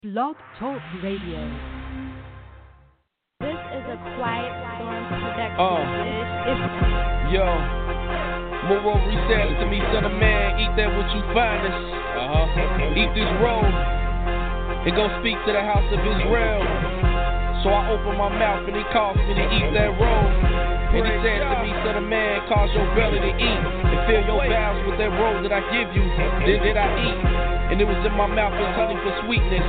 Blog Talk Radio. This is a Quiet Storm production. Yo, Moro reset to me, son of man. Eat that what you finest. Eat this roll. It gon' speak to the house of Israel. So I open my mouth and he calls me to eat that roll. And he said to me, son of man, cause your belly to eat and fill your bowels with that roll that I give you. Then did I eat, and it was in my mouth as honey for sweetness.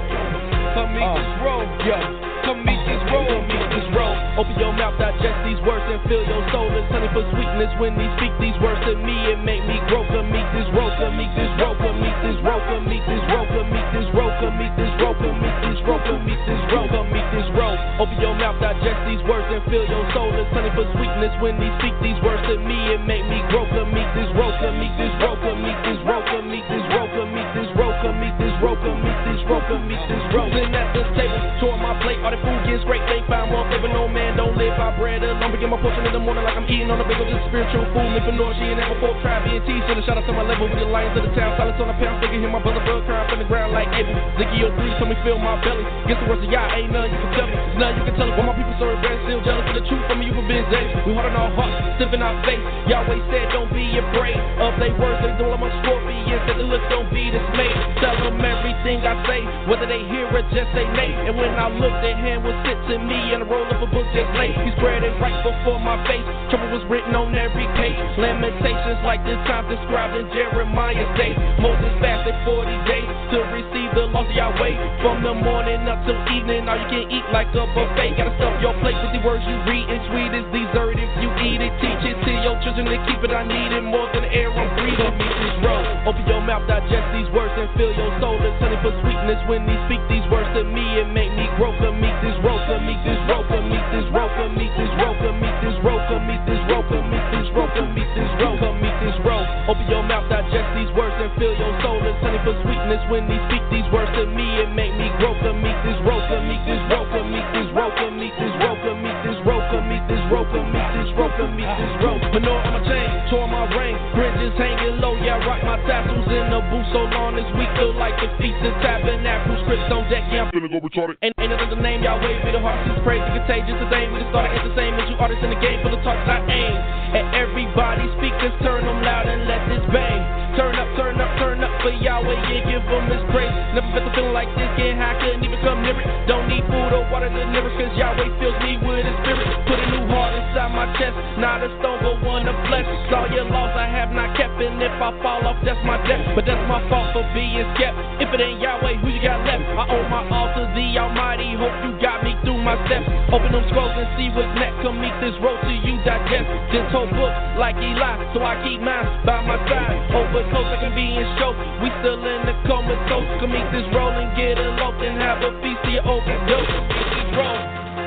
Come eat this roll, yo. Come eat this roll, come eat this roll. Open your mouth, digest these words and fill your soul. It's honey for sweetness when he speak these words to me. It make me grow. Come eat this roll, come eat this roll, come eat this roll, come eat this roll, come eat this roll, come eat this roll, come eat this roll, come eat this roll, come eat this roll. Open your mouth, digest these words and fill your soul. It's honey for sweetness when he speak these words to me. It make me grow. Come eat this roll, come eat this roll, come eat this roll, come eat this roll, come eat this roll, come eat this roll, come eat this roll, come eat this roll. Sitting at the table, tore my plate. All the food gets great, they find more flavor. No man don't live by bread alone. Begin my portion in the morning like I'm eating on a bagel. Just spiritual food, living for she and apple pork, try being tea. So the shout out to my level with the lions of the town. Silence on the pound, figure hear my brother crying from the ground like Abel. Ziggy 03, tell me fill my belly. Guess the words of y'all ain't none you can tell me. It's none you can tell it. Why my people so red, still jealous of the truth from you for being days. We hard on our hearts, stiff in our face. Yahweh said don't be afraid of they words. They do I'm a scorpion. Said the look don't be dismayed. Tell them everything I say, whether they hear or just say nay. And when I look, their hand was sit to me and a roll up a book just late. He spread it right before my face. Trouble was written on every page. Lamentations like this time described in Jeremiah's days. Moses fasted 40 days to receive the laws of Yahweh. From the morning up till evening, all you can eat like a buffet. Gotta stuff your plate with the words you read. And sweet is dessert if you eat it. Teach it to your children to keep it. I need it more than the air I'm breathing. Meet this road. Open your mouth, digest these words and fill your soul. It's honey for sweetness when he speak these words to me. It make me grow. Come eat this roll, come eat this roll, come eat this roll, come eat this roll, come eat this roll, come eat this roll, come eat this roll, come eat this roll, come eat this roll. Open your mouth, digest these words and fill your soul. It's honey for sweetness when he speak these words to me. It make me grow. Come eat this roll, come eat this roll, come eat this roll, come eat this roll, come eat this roll, come eat this roll, come eat this roll, come eat this roll. Manure on my chain, tore my ring, bridges hanging low. Yeah, I rock my tassels in the booth so long this week feel like the feast of tabernacle. Scripts on deck, yeah, I'm finna go retarded. Ain't another name, Yahweh be the heart, is crazy, contagious. The thing we just started at the same as you artists in the game full of talks I aim. And everybody speakers turn them loud and let this bang. Turn up, turn up, turn up for Yahweh, yeah, give him his praise. Never felt a feeling like this, getting high, couldn't even come near it. Don't need food or water to deliver, cause Yahweh fills me with his spirit. Put a new heart inside my chest, not a stone but one of flesh. All your laws I have not kept, and if I fall off, that's my death. But that's my fault for being kept. If it ain't Yahweh, who you got left? I owe my all to the Almighty, hope you got me through my steps. Open them scrolls and see what's next. Come meet this road till you digest this whole book like Eli, so I keep mine by my side. Over close, I can be in show. We still in the comatose. Come meet this roll and get eloped and have a feast of your overdose. Meet this roll.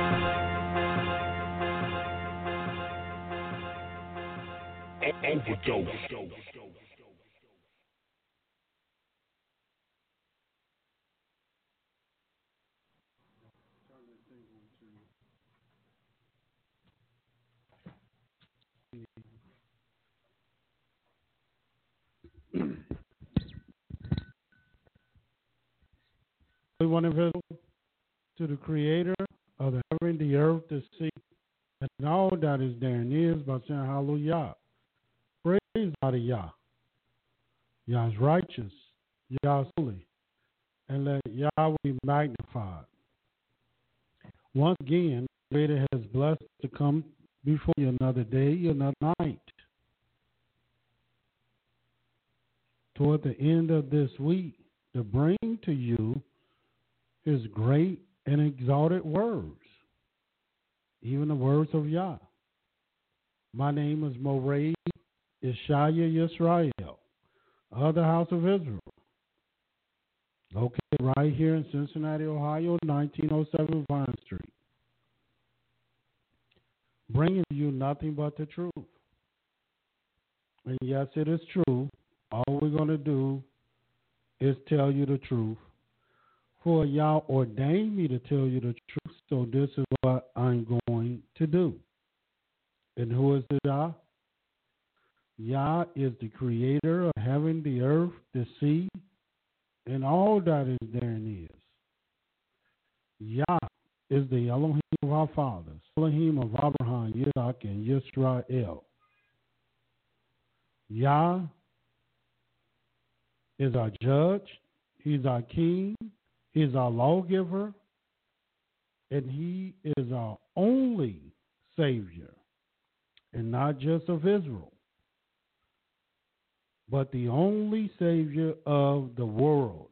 Overdose. We want to visit to the Creator of the heaven, the earth, the sea, and all that is therein is by saying hallelujah. Praise God to Yah. Yah is righteous. Yah is holy. And let Yahweh be magnified. Once again, the Creator has blessed to come before you another day, another night. Toward the end of this week, to bring to you his great and exalted words, even the words of Yah. My name is Morey Ishaya Yisrael, of the house of Israel, located right here in Cincinnati, Ohio, 1907 Vine Street, bringing you nothing but the truth. And yes, it is true. All we're going to do is tell you the truth. For Yah ordained me to tell you the truth, so this is what I'm going to do. And who is the Yah? Yah is the creator of heaven, the earth, the sea, and all that is therein is. Yah is the Elohim of our fathers, Elohim of Abraham, Yitzhak, and Yisrael. Yah is our judge, he's our king, he's our lawgiver, and he is our only Savior, and not just of Israel, but the only Savior of the world.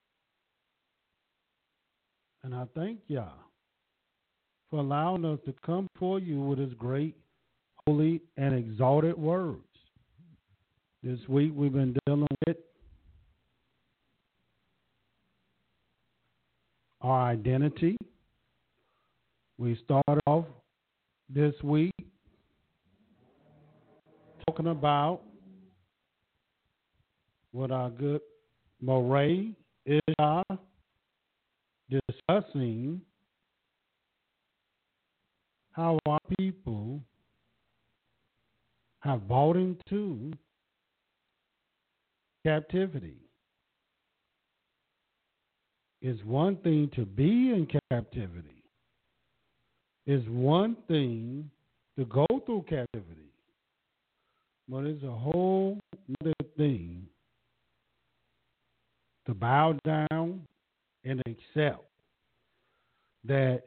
And I thank Yah for allowing us to come before you with his great, holy, and exalted words. This week we've been dealing with our identity. We started off this week talking about what our good Moray is discussing how our people have bought into captivity. It's one thing to be in captivity. It's one thing to go through captivity. But it's a whole other thing to bow down and accept that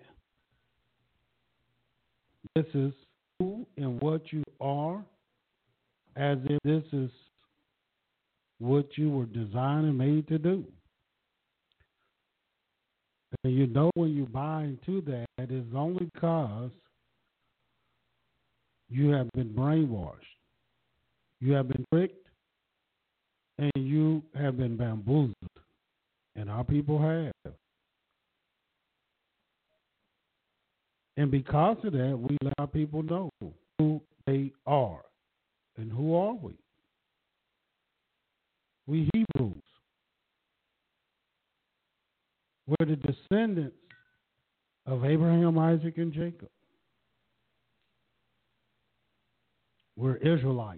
this is who and what you are, as if this is what you were designed and made to do. And you know when you buy into that, it's only because you have been brainwashed, you have been tricked, and you have been bamboozled. And our people have. And because of that, we let our people know who they are. And who are we? We Hebrews. We're the descendants of Abraham, Isaac, and Jacob. We're Israelites.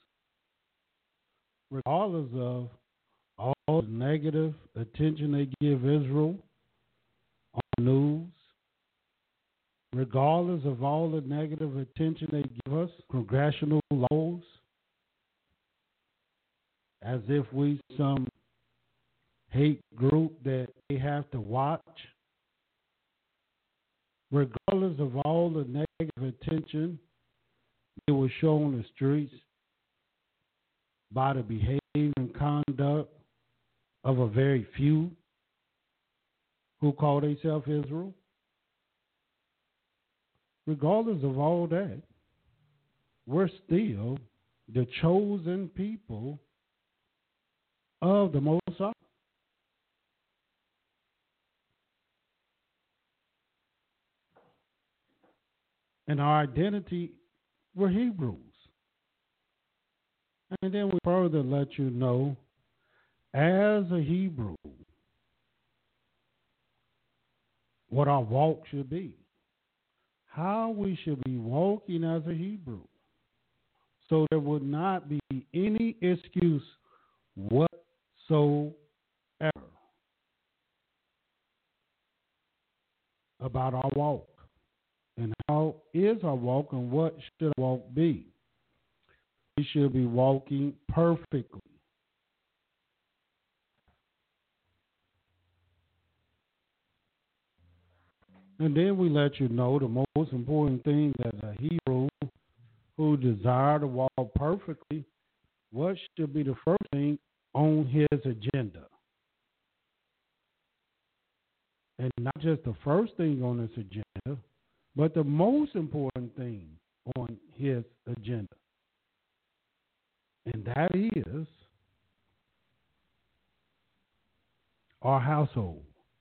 Regardless of all the negative attention they give Israel on the news, regardless of all the negative attention they give us, congressional laws, as if we some hate group that they have to watch, regardless of all the negative attention they will show on the streets by the behavior and conduct of a very few who call themselves Israel. Regardless of all that, we're still the chosen people of the Most High. And our identity, we're Hebrews. And then we further let you know, as a Hebrew, what our walk should be. How we should be walking as a Hebrew. So there would not be any excuse whatsoever about our walk. And how is our walk and what should our walk be? We should be walking perfectly. And then we let you know the most important thing as a Hebrew who desire to walk perfectly, what should be the first thing on his agenda? And not just the first thing on his agenda, but the most important thing on his agenda. And that is our household.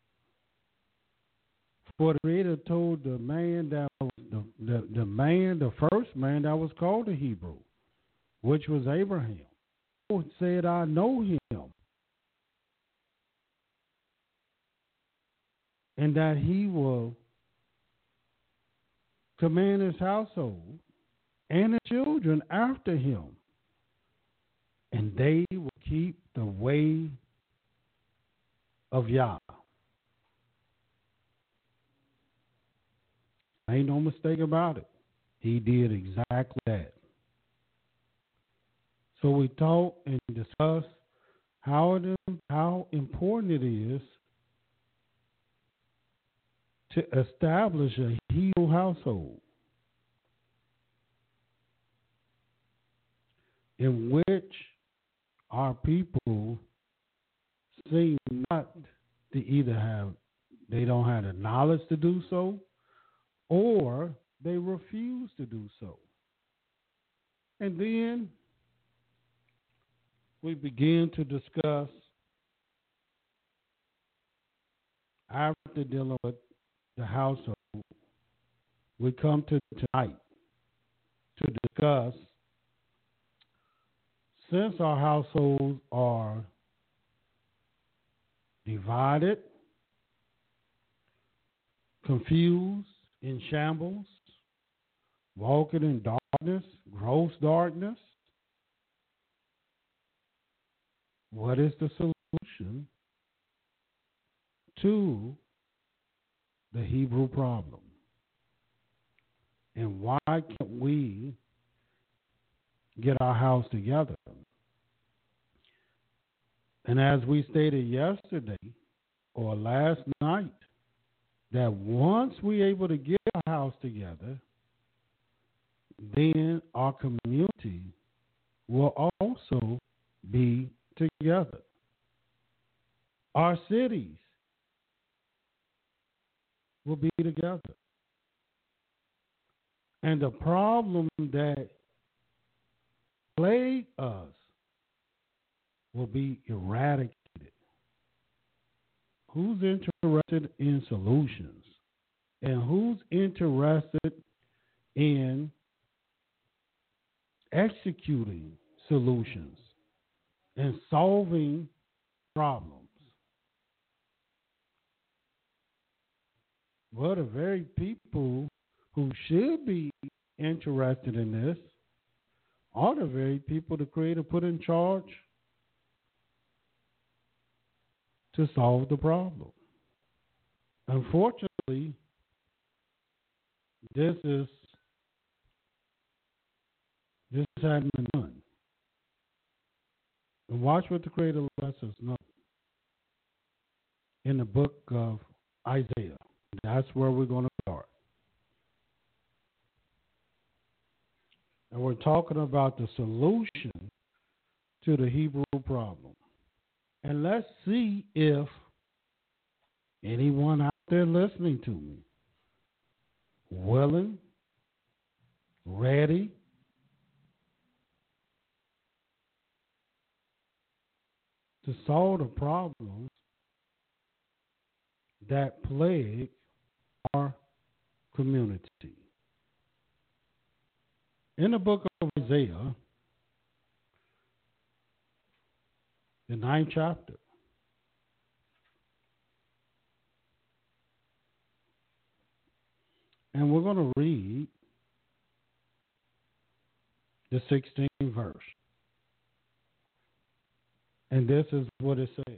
For the Creator told the man that was the first man that was called a Hebrew, which was Abraham, said, I know him. And that he will command his household and his children after him. And they will keep the way of Yah. Ain't no mistake about it. He did exactly that. So we talk and discuss how important it is to establish a Hebrew household in which our people seem not to either they don't have the knowledge to do so, or they refuse to do so. And then we begin to discuss, after dealing with the household, we come to tonight to discuss, since our households are divided, confused, in shambles, walking in darkness, gross darkness, what is the solution to the Hebrew problem? And why can't we get our house together? And as we stated yesterday or last night, that once we're able to get our house together, then our community will also be together. Our cities will be together. And the problem that plague us will be eradicated. Who's interested in solutions? And who's interested in executing solutions and solving problems? Well, the very people who should be interested in this are the very people the Creator put in charge to solve the problem. Unfortunately, this hadn't been done. And watch what the Creator lets us know in the book of Isaiah. That's where we're going to start. And we're talking about the solution to the Hebrew problem. And let's see if anyone out there listening to me, willing, ready, to solve the problems that plague our community. In the book of Isaiah, the 9th chapter, and we're going to read the 16th verse. And this is what it says.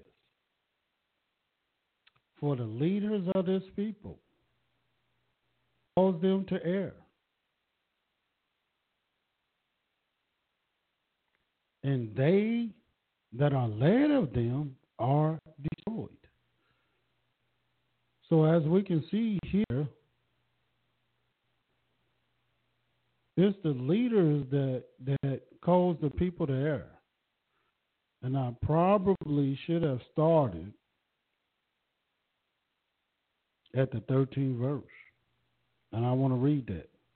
For the leaders of this people, cause them to err, and they that are led of them are destroyed. So as we can see here, it's the leaders that cause the people to err. And I probably should have started at the 13th verse. And I want to read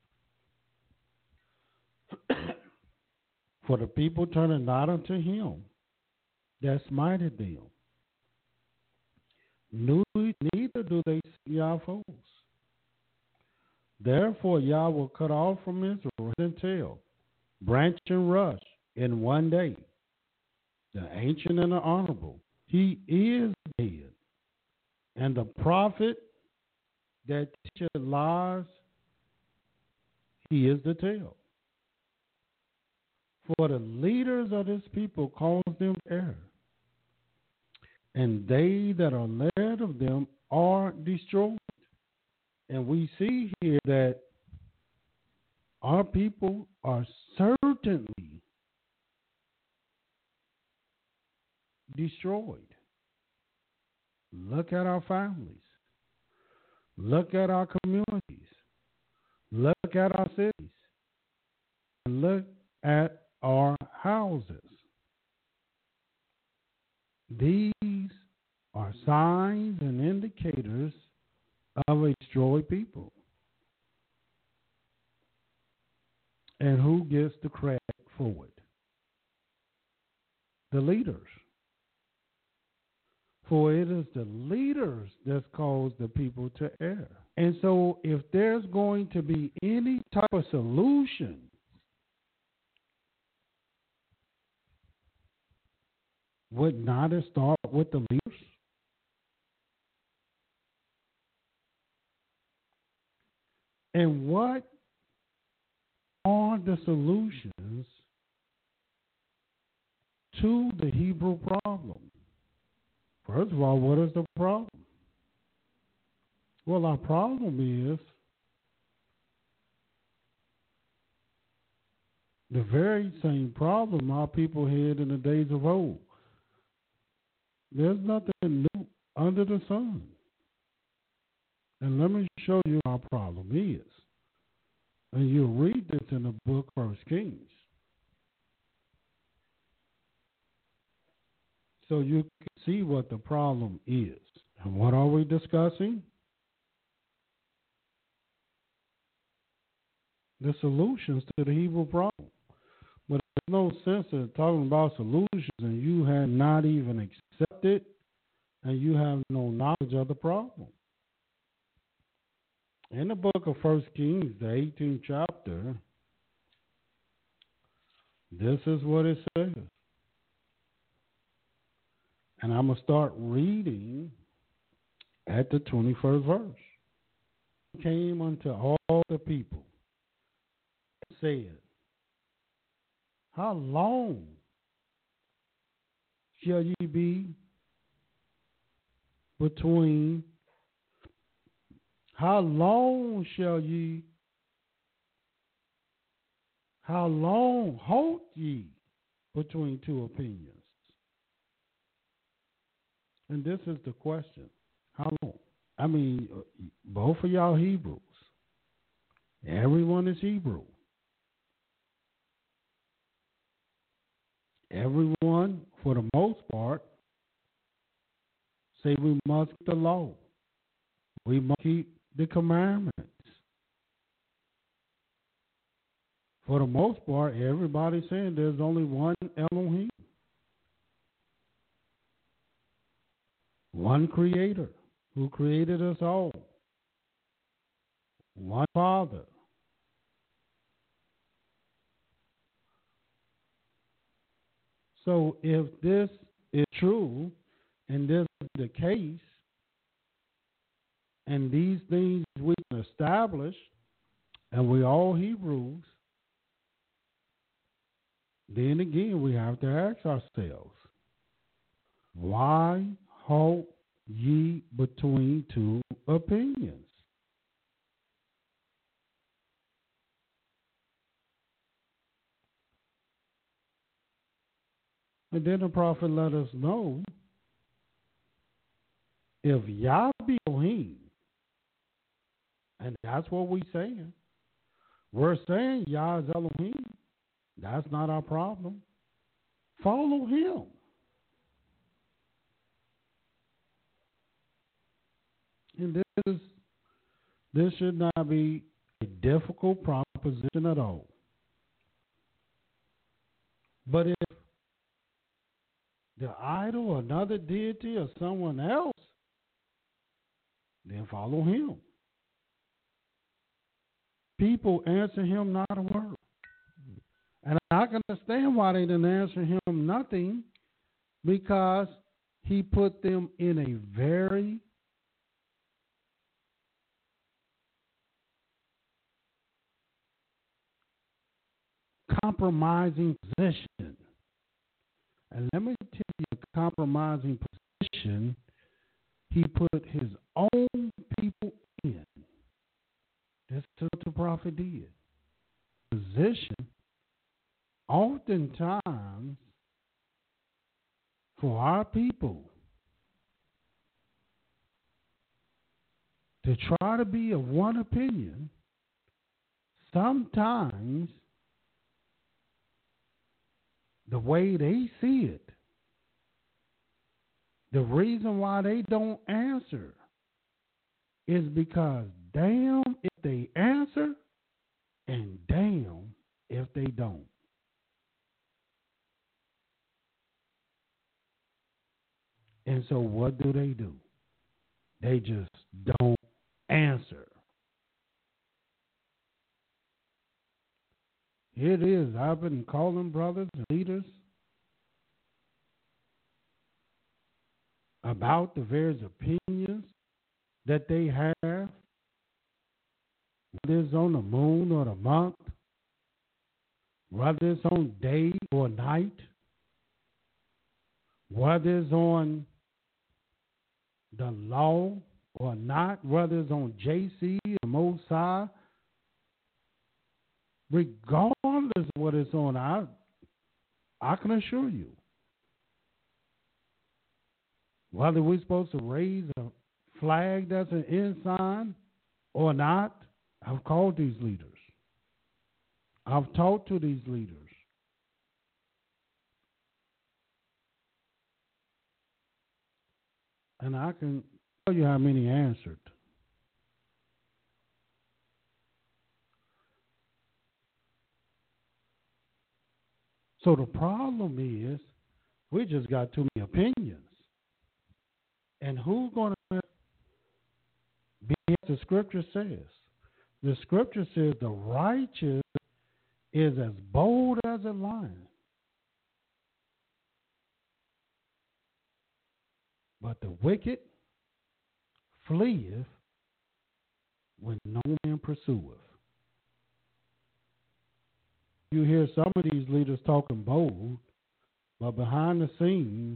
that. For the people turning not unto him that smited them, neither do they see Yah foes. Therefore Yah will cut off from Israel and tail, branch and rush in one day. The ancient and the honorable, he is dead. And the prophet that teacheth lies, he is the tail. For the leaders of this people cause them error, and they that are led of them are destroyed. And we see here that our people are certainly destroyed. Look at our families. Look at our communities. Look at our cities. And look at our houses. These are signs and indicators of a destroyed people. And who gets the credit for it? The leaders. For it is the leaders that cause the people to err. And so if there's going to be any type of solution, would not it start with the leaders? And what are the solutions to the Hebrew problem? First of all, what is the problem? Well, our problem is the very same problem our people had in the days of old. There's nothing new under the sun. And let me show you what our problem is. And you'll read this in the book First Kings. So you can see what the problem is. And what are we discussing? The solutions to the Hebrew problem. But there's no sense in talking about solutions and you have not even accepted and you have no knowledge of the problem. In the book of First Kings, the 18th chapter, this is what it says. And I'm going to start reading at the 21st verse. Came unto all the people and said, how long shall ye be between? How long halt ye between two opinions? And this is the question. How long? I mean, both of y'all Hebrews. Everyone is Hebrew. Everyone, for the most part, say we must keep the law. We must keep the commandments. For the most part, everybody's saying there's only one Elohim. One creator who created us all. One Father. So if this is true, and this is the case, and these things we can establish, and we all Hebrews, then again we have to ask ourselves, why halt ye between two opinions? And then the prophet let us know, if Yah be Elohim, and that's what we're saying. We're saying Yah is Elohim. That's not our problem. Follow him. And this should not be a difficult proposition at all. But if the idol, another deity, or someone else, then follow him. People answer him not a word. And I can understand why they didn't answer him nothing, because he put them in a very compromising position. And let me tell you, the compromising position he put his own people in. prophet did. Position, oftentimes, for our people to try to be of one opinion, sometimes the way they see it, the reason why they don't answer is because damn if they answer and damn if they don't. And so what do? They just don't answer. It is. I've been calling brothers and leaders about the various opinions that they have, whether it's on the moon or the month, whether it's on day or night, whether it's on the law or not, whether it's on JC or Mosai, regardless of what it's on, I can assure you, whether we're supposed to raise a flag that's an ensign or not, I've called these leaders. I've talked to these leaders. And I can tell you how many answered. So the problem is we just got too many opinions. And who's going to be as the scripture says? The scripture says the righteous is as bold as a lion. But the wicked fleeth when no man pursueth. You hear some of these leaders talking bold, but behind the scenes,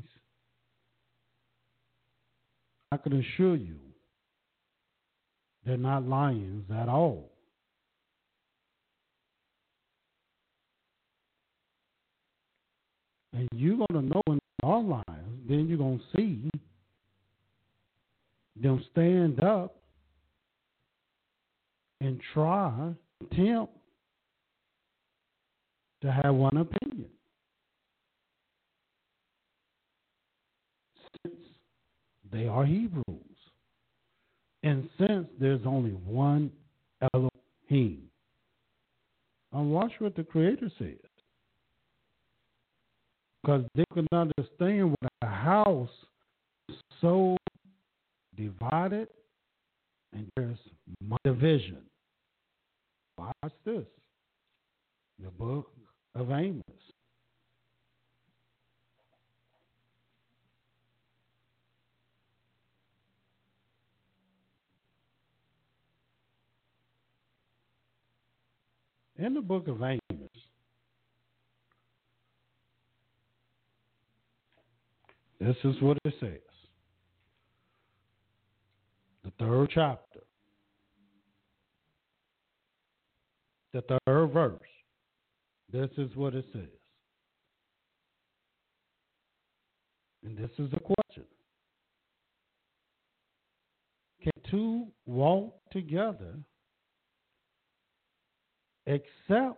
I can assure you, they're not lions at all. And you're going to know when they are lions, then you're going to see them stand up and try, attempt to have one opinion. Since they are Hebrews, and since there's only one Elohim. And watch what the Creator says. Because they can understand what a house is so divided and there's division. Watch this. The book of Amos. In the book of Amos, this is what it says. The third chapter. The third verse. This is what it says. And this is the question. Can two walk together except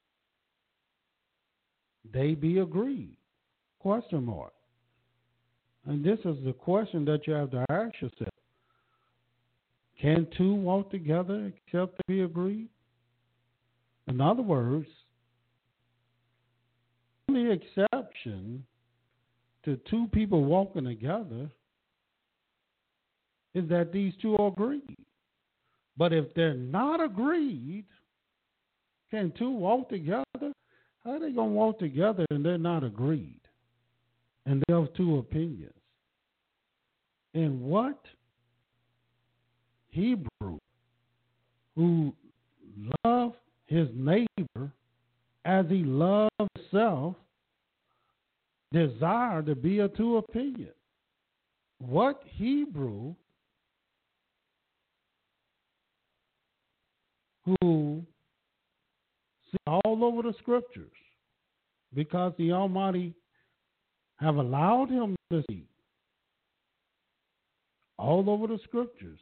they be agreed? Question mark. And this is the question that you have to ask yourself. Can two walk together except they be agreed? In other words, the only exception to two people walking together is that these two are agreed. But if they're not agreed, can two walk together? How are they going to walk together and they're not agreed? And they have two opinions. And what Hebrew who loved his neighbor as he loved himself desired to be of two opinions? What Hebrew who all over the scriptures because the Almighty have allowed him to see all over the scriptures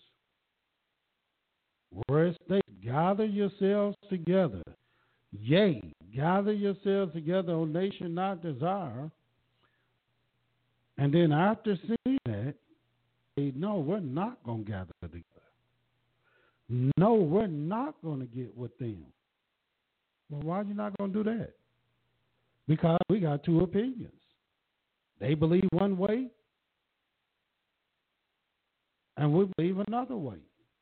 where it states, gather yourselves together. Yea, gather yourselves together, O nation not desire. And then after seeing that, they no, we're not going to gather together. No, we're not going to get with them. Well, why are you not going to do that? Because we got two opinions. They believe one way, and we believe another way.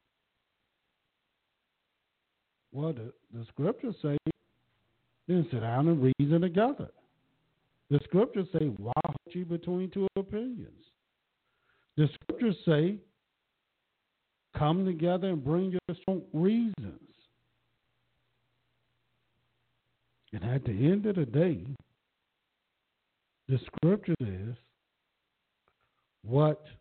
Well, the scriptures say, then sit down and reason together. The scriptures say, why hold you between two opinions? The scriptures say, come together and bring your strong reasons. And at the end of the day, the scripture is what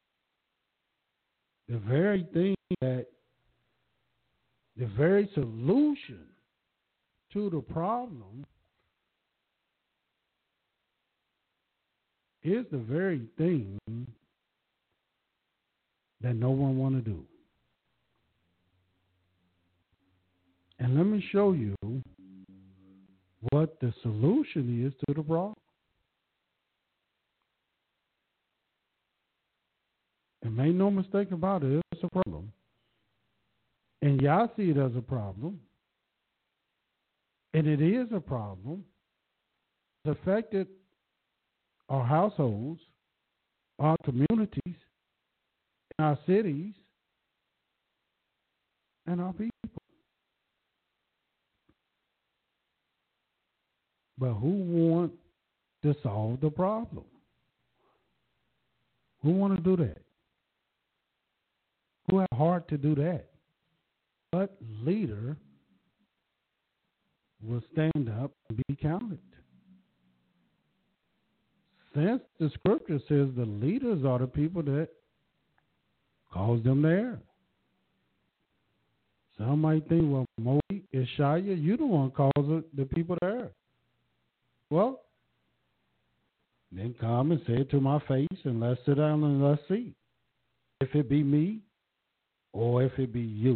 the very thing that the very solution to the problem is the very thing that no one want to do. And let me show you what the solution is to the problem. And make no mistake about it, it's a problem. And y'all see it as a problem. And it is a problem. It's affected our households, our communities, our cities, and our people. But who want to solve the problem? Who want to do that? Who have heart to do that? What leader will stand up and be counted? Since the scripture says the leaders are the people that cause them to err. Some might think, well, Moses, Ishaiah, you the one causing the people to err. Well, then come and say it to my face and let's sit down and let's see. If it be me or if it be you.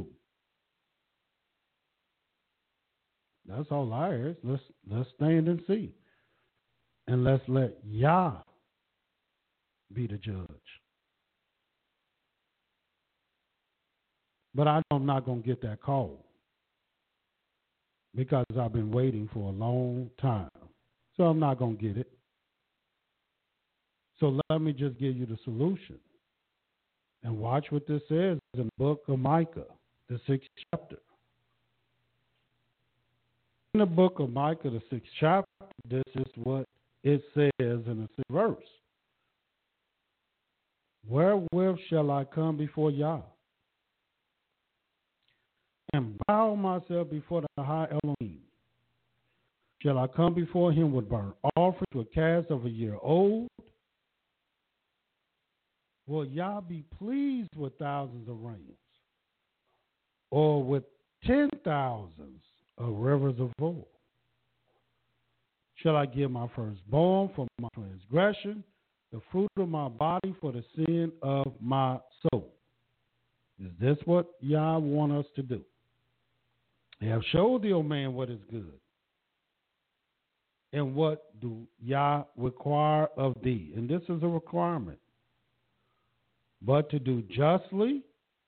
That's all I ask. Let's stand and see. And let's let Yah be the judge. But I'm not going to get that call because I've been waiting for a long time. So I'm not going to get it. So let me just give you the solution. And watch what this says in the book of Micah, the 6th chapter. In the book of Micah, the 6th chapter, this is what it says in the 6th verse. Wherewith shall I come before Yah and bow myself before the high Elohim? Shall I come before him with burnt offering to a calf of a year old? Will Yah be pleased with thousands of rams, or with 10,000s of rivers of oil? Shall I give my firstborn for my transgression, the fruit of my body for the sin of my soul? Is this what Yah want us to do? I have showed thee, O man, what is good. And what do Yah require of thee? And this is a requirement. But to do justly,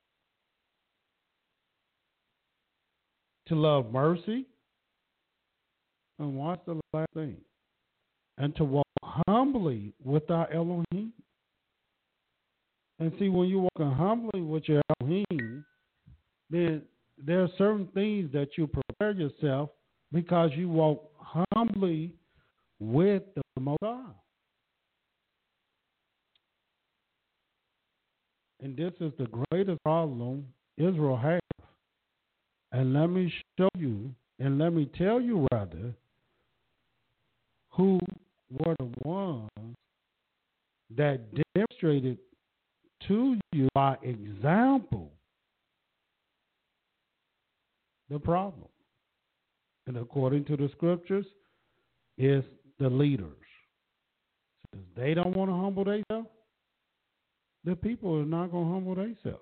to love mercy, and what's the last thing? And to walk humbly with our Elohim. And see, when you walk humbly with your Elohim, then there are certain things that you prepare yourself because you walk humbly with the Most High. And this is the greatest problem Israel has. And let me show you, and let me tell you rather, who were the ones that demonstrated to you by example the problem. And according to the scriptures, it's the leaders. Since they don't want to humble themselves, the people are not going to humble themselves.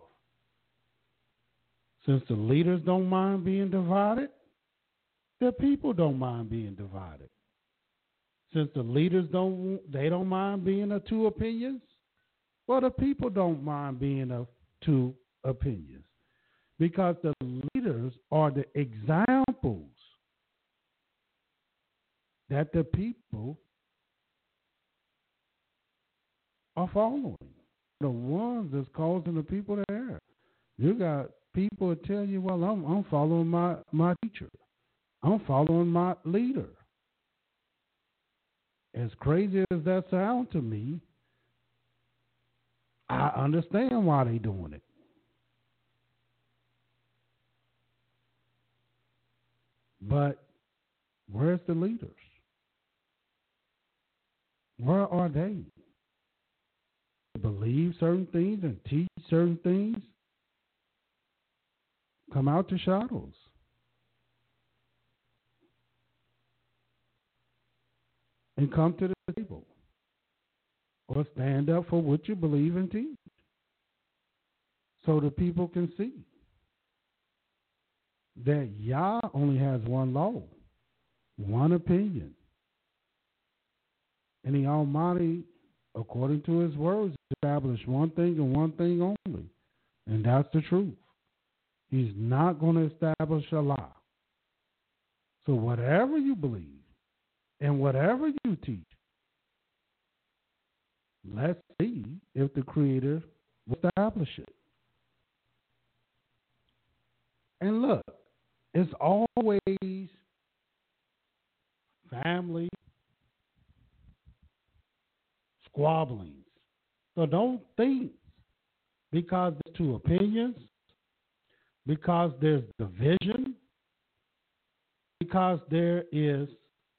Since the leaders don't mind being divided, the people don't mind being divided. Since the leaders don't mind being of two opinions, well, the people don't mind being of two opinions. Because the leaders are the examples that the people are following. The ones that's causing the people to err. You got people that tell you, well, I'm following my teacher. I'm following my leader. As crazy as that sounds to me, I understand why they're doing it. But where's the leaders? Where are they? Believe certain things and teach certain things. Come out the shadows. And come to the table. Or stand up for what you believe and teach. So the people can see that Yah only has one law, one opinion. And the Almighty, according to his words, established one thing and one thing only. And that's the truth. He's not going to establish a lie. So whatever you believe and whatever you teach, let's see if the Creator will establish it. And look, it's always family squabblings. So don't think because there's two opinions, because there's division, because there is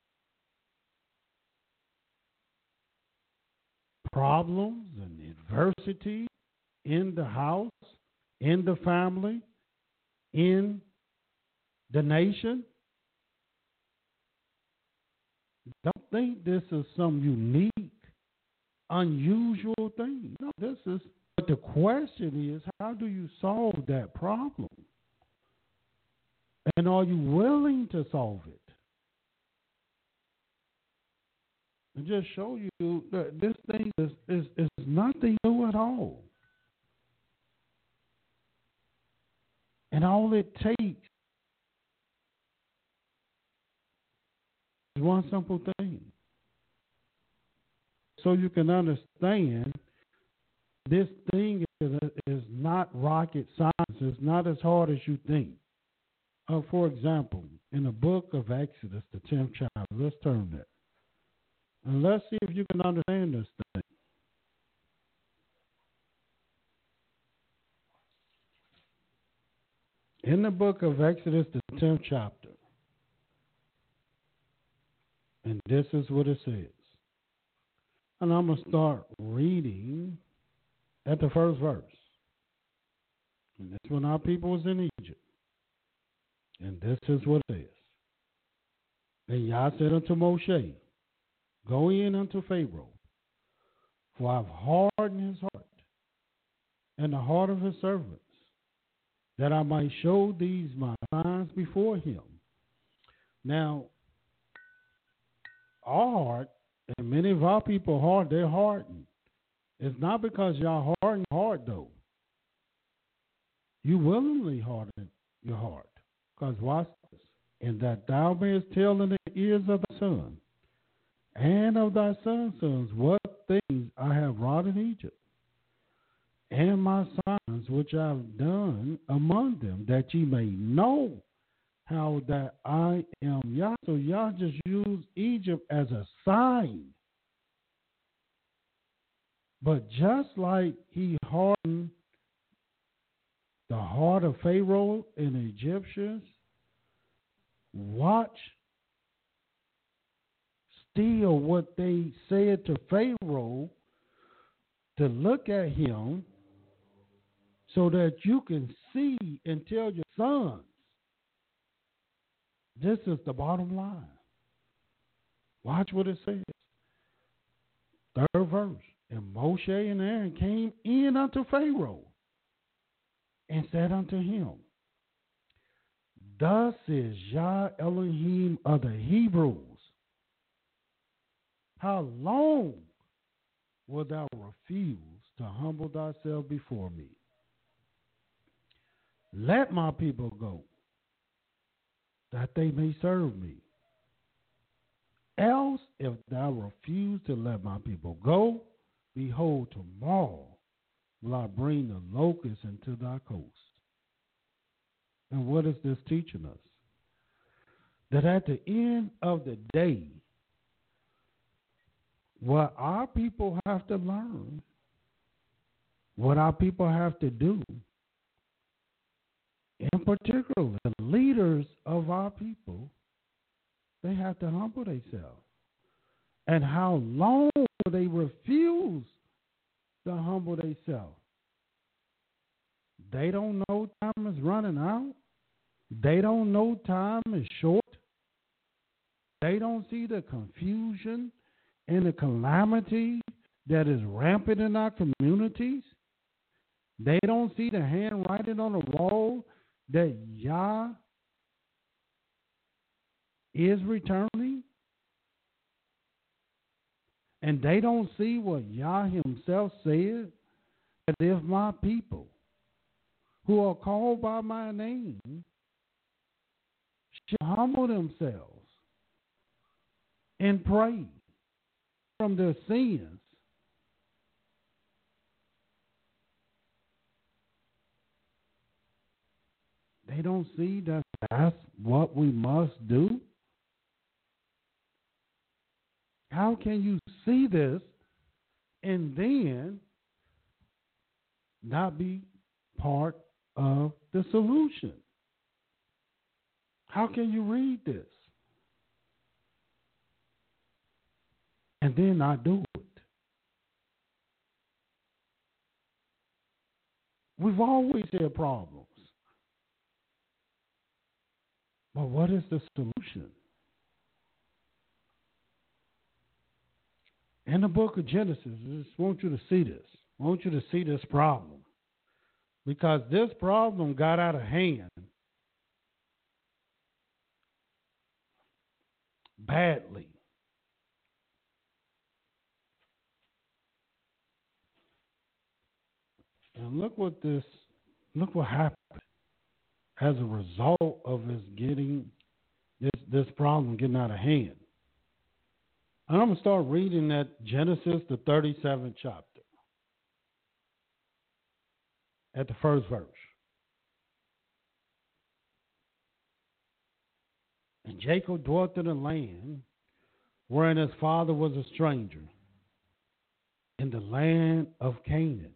problems and adversity in the house, in the family, in the nation. Don't think this is some unique, unusual thing. No, this is, but the question is, how do you solve that problem? And are you willing to solve it? And just show you that this thing is nothing new at all. And all it takes is one simple thing. So you can understand this thing is not rocket science. It's not as hard as you think. For example, in the book of Exodus, the 10th chapter, let's turn there. And let's see if you can understand this thing. In the book of Exodus, the 10th chapter, and this is what it says. And I'm going to start reading at the first verse. And that's when our people was in Egypt. And this is what it says. And Yah said unto Moshe, go in unto Pharaoh, for I have hardened his heart and the heart of his servants, that I might show these my signs before him. Now, our heart, and many of our people heart, they're hardened. It's not because y'all harden your heart, though. You willingly harden your heart. Because watch this. And that thou mayest tell in the ears of thy son, and of thy son's sons, what things I have wrought in Egypt, and my signs which I have done among them, that ye may know how that I am Yah. So Yah just used Egypt as a sign. But just like he hardened the heart of Pharaoh and the Egyptians, watch still what they said to Pharaoh to look at him so that you can see and tell your sons This is the bottom line. Watch what it says. Third verse. And Moshe and Aaron came in unto Pharaoh and said unto him, Thus is Yah Elohim of the Hebrews. How long wilt thou refuse to humble thyself before me? Let my people go, that they may serve me. Else, if thou refuse to let my people go, behold, tomorrow will I bring the locusts into thy coast. And what is this teaching us? That at the end of the day, what our people have to learn, what our people have to do, in particular, the leaders of our people, they have to humble themselves. And how long will they refuse to humble themselves? They don't know time is running out. They don't know time is short. They don't see the confusion and the calamity that is rampant in our communities. They don't see the handwriting on the wall that Yah is returning. And they don't see what Yah himself said, that if my people who are called by my name shall humble themselves and pray from their sins, they don't see that that's what we must do. How can you see this and then not be part of the solution? How can you read this and then not do it? We've always had problems. But what is the solution? In the book of Genesis, I just want you to see this. I want you to see this problem. Because this problem got out of hand badly. And look what happened as a result of us getting this problem getting out of hand. And I'm going to start reading at Genesis, the 37th chapter, at the first verse. And Jacob dwelt in a land wherein his father was a stranger, in the land of Canaan.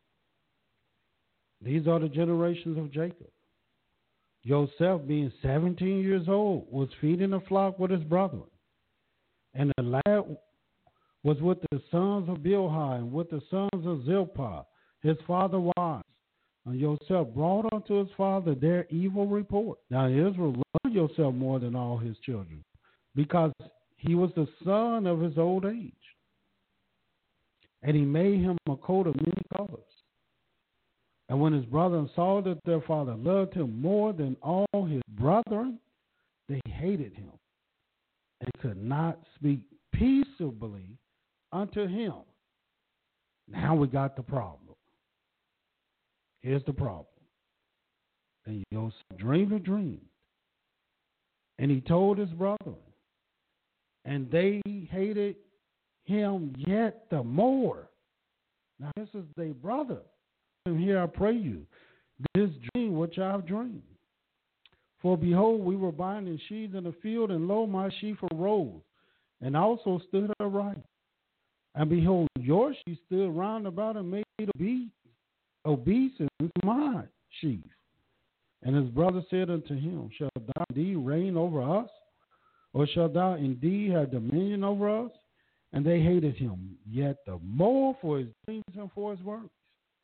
These are the generations of Jacob. Joseph, being 17 years old, was feeding a flock with his brethren. And the lad was with the sons of Bilhah and with the sons of Zilpah, his father's wives. And Joseph brought unto his father their evil report. Now Israel loved Joseph more than all his children, because he was the son of his old age. And he made him a coat of many colors. And when his brethren saw that their father loved him more than all his brethren, they hated him and could not speak peaceably unto him. Now we got the problem. Here's the problem. And Joseph dreamed a dream, and he told his brethren, and they hated him yet the more. Now this is their brother. And here I pray you, this dream which I have dreamed. For behold, we were binding sheaves in the field, and lo, my sheaf arose, and also stood upright. And behold, your sheaf stood round about and made obeisance to my sheaf. And his brother said unto him, Shalt thou indeed reign over us? Or shalt thou indeed have dominion over us? And they hated him yet the more for his dreams and for his works.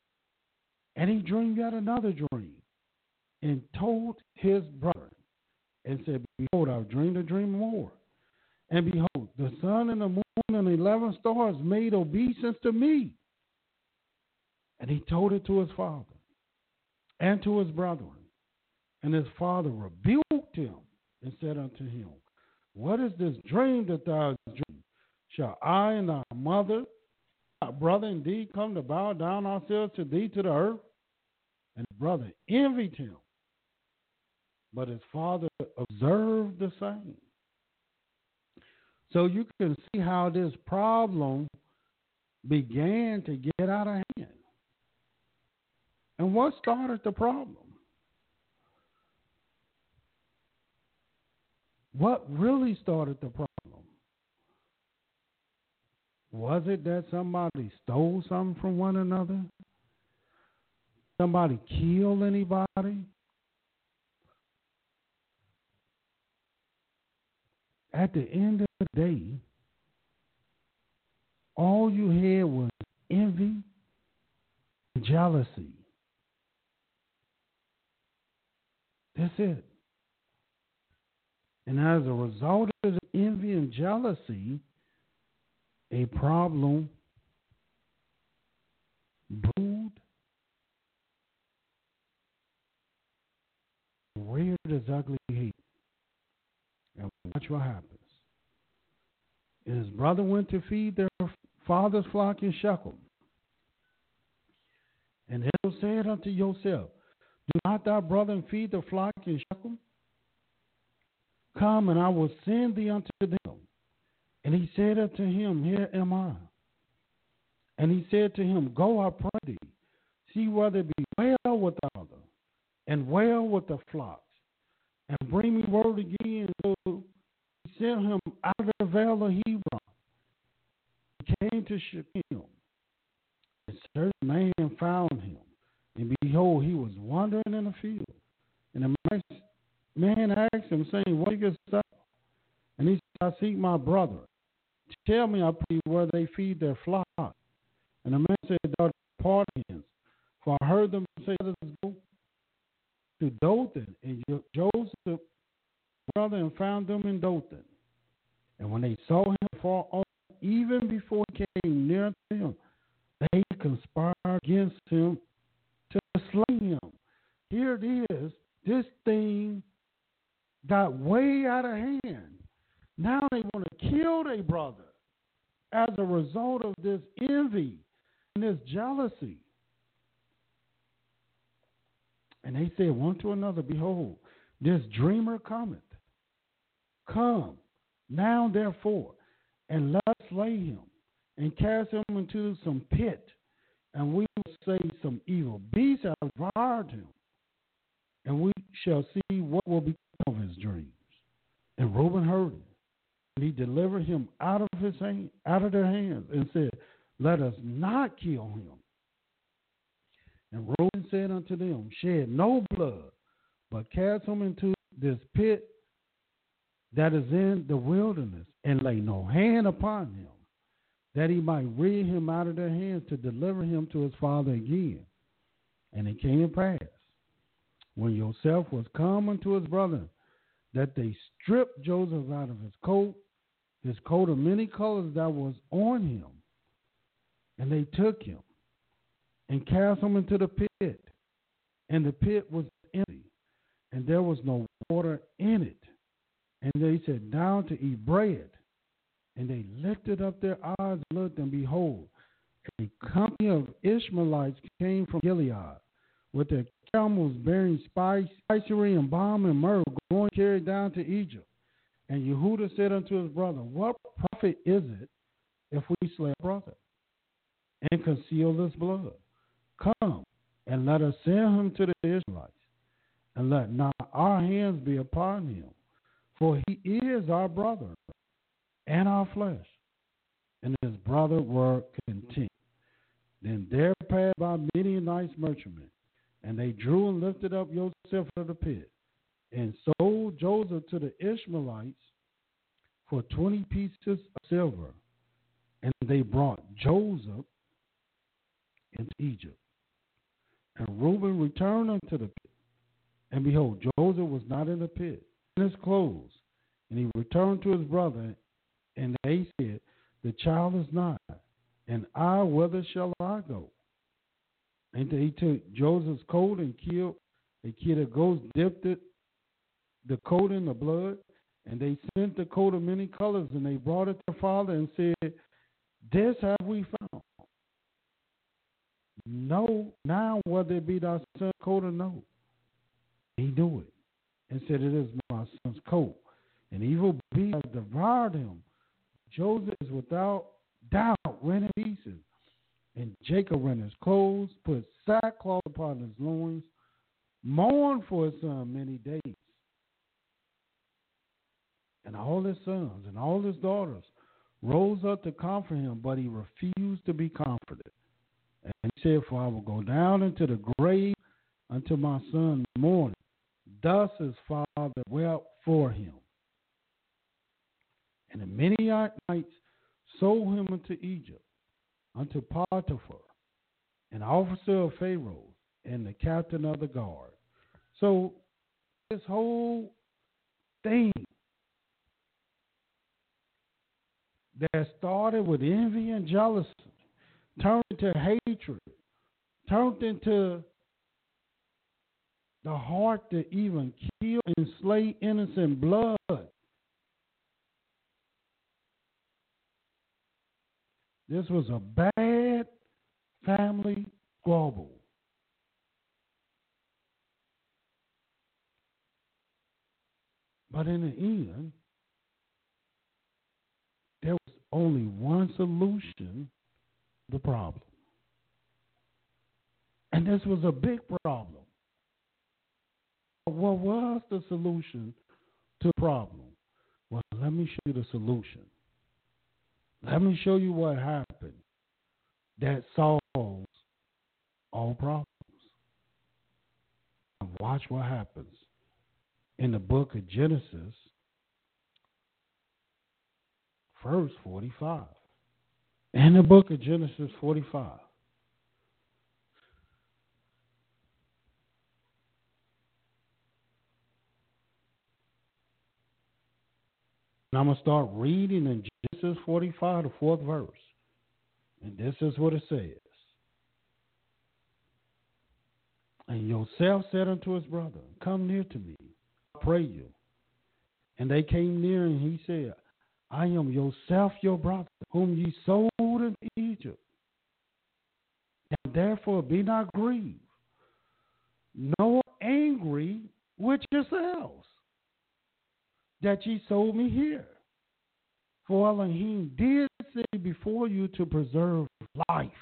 And he dreamed yet another dream, and told his brethren. and said, behold, I've dreamed a dream more. And behold, the sun and the moon and the 11 stars made obeisance to me. And he told it to his father and to his brethren. And his father rebuked him and said unto him, what is this dream that thou hast dreamed? Shall I and thy mother, thy brother indeed come to bow down ourselves to thee to the earth? And his brother envied him. But his father observed the same. So you can see how this problem began to get out of hand. And what started the problem? What really started the problem? Was it that somebody stole something from one another? Somebody killed anybody? At the end of the day, all you had was envy and jealousy. That's it. And as a result of the envy and jealousy, a problem brewed, reared as ugly hate. And watch what happens. His brother went to feed their father's flock in Shechem. And Israel said unto Joseph, do not thy brother feed the flock in Shechem? Come, and I will send thee unto them. And he said unto him, here am I. And he said to him, go, I pray thee, see whether it be well with the other, and well with the flocks, and bring me word again. So he sent him out of the vale of Hebron. He came to Shechem. A certain man found him, and behold, he was wandering in the field. And the man asked him, saying, what is up? And he said, I seek my brother. Tell me, I pray, where they feed their flock. And the man said, thou parthians, for I heard them say, let us go to Dothan. And Joseph brother and found them in Dothan. And when they saw him far off, even before he came near to him, they conspired against him to slay him. Here it is. This thing got way out of hand. Now they want to kill their brother as a result of this envy and this jealousy. And they said one to another, behold, this dreamer cometh. Come now therefore, and let us slay him, and cast him into some pit, and we will say some evil beast have devoured him, and we shall see what will become of his dreams. And Reuben heard it, and he delivered him out of their hands, and said, let us not kill him. And Reuben said unto them, shed no blood, but cast him into this pit that is in the wilderness, and lay no hand upon him, that he might rid him out of their hands to deliver him to his father again. And it came to pass, when Joseph was come unto his brother, that they stripped Joseph out of his coat of many colors that was on him, and they took him and cast him into the pit, and the pit was empty, and there was no water in it. And they sat down to eat bread, and they lifted up their eyes and looked, and behold, a company of Ishmaelites came from Gilead, with their camels bearing spicery and balm and myrrh, going carried down to Egypt. And Yehuda said unto his brother, what profit is it if we slay our brother and conceal this blood? Come, and let us send him to the Israelites, and let not our hands be upon him, for he is our brother and our flesh. And his brother were content. Then there passed by Midianites merchantmen, and they drew and lifted up Joseph out of the pit, and sold Joseph to the Ishmaelites for 20 pieces of silver. And they brought Joseph into Egypt. And Reuben returned unto the pit, and behold, Joseph was not in the pit. his clothes. And he returned to his brother, and they said, the child is not, and I, whither shall I go? And he took Joseph's coat and killed a kid of goats, dipped the coat in the blood, and they sent the coat of many colors, and they brought it to their father and said, this have we found. No, now whether it be thy son's coat or no. He knew it and said, it is my son's coat. And evil beasts have devoured him. Joseph is without doubt rent in pieces. And Jacob rent his clothes, put sackcloth upon his loins, mourned for his son many days. And all his sons and all his daughters rose up to comfort him, but he refused to be comforted. And he said, for I will go down into the grave until my son mourn. Thus his father wept for him. And the Midianites sold him into Egypt, unto Potiphar, an officer of Pharaoh, and the captain of the guard. So this whole thing that started with envy and jealousy turned into hatred, turned into the heart to even kill and slay innocent blood. This was a bad family squabble. But in the end, there was only one solution to the problem. And this was a big problem. What was the solution to the problem? Well, let me show you the solution. Let me show you what happened that solves all problems. And watch what happens in the book of Genesis, verse 45. In the book of Genesis 45. And I'm going to start reading in Genesis 45, the 4th verse. And this is what it says. And Joseph said unto his brother, come near to me, I pray you. And they came near, and he said, I am Joseph your brother, whom ye sold into Egypt. And therefore be not grieved, nor angry with yourselves, that ye sold me here. For Elohim did say before you to preserve life.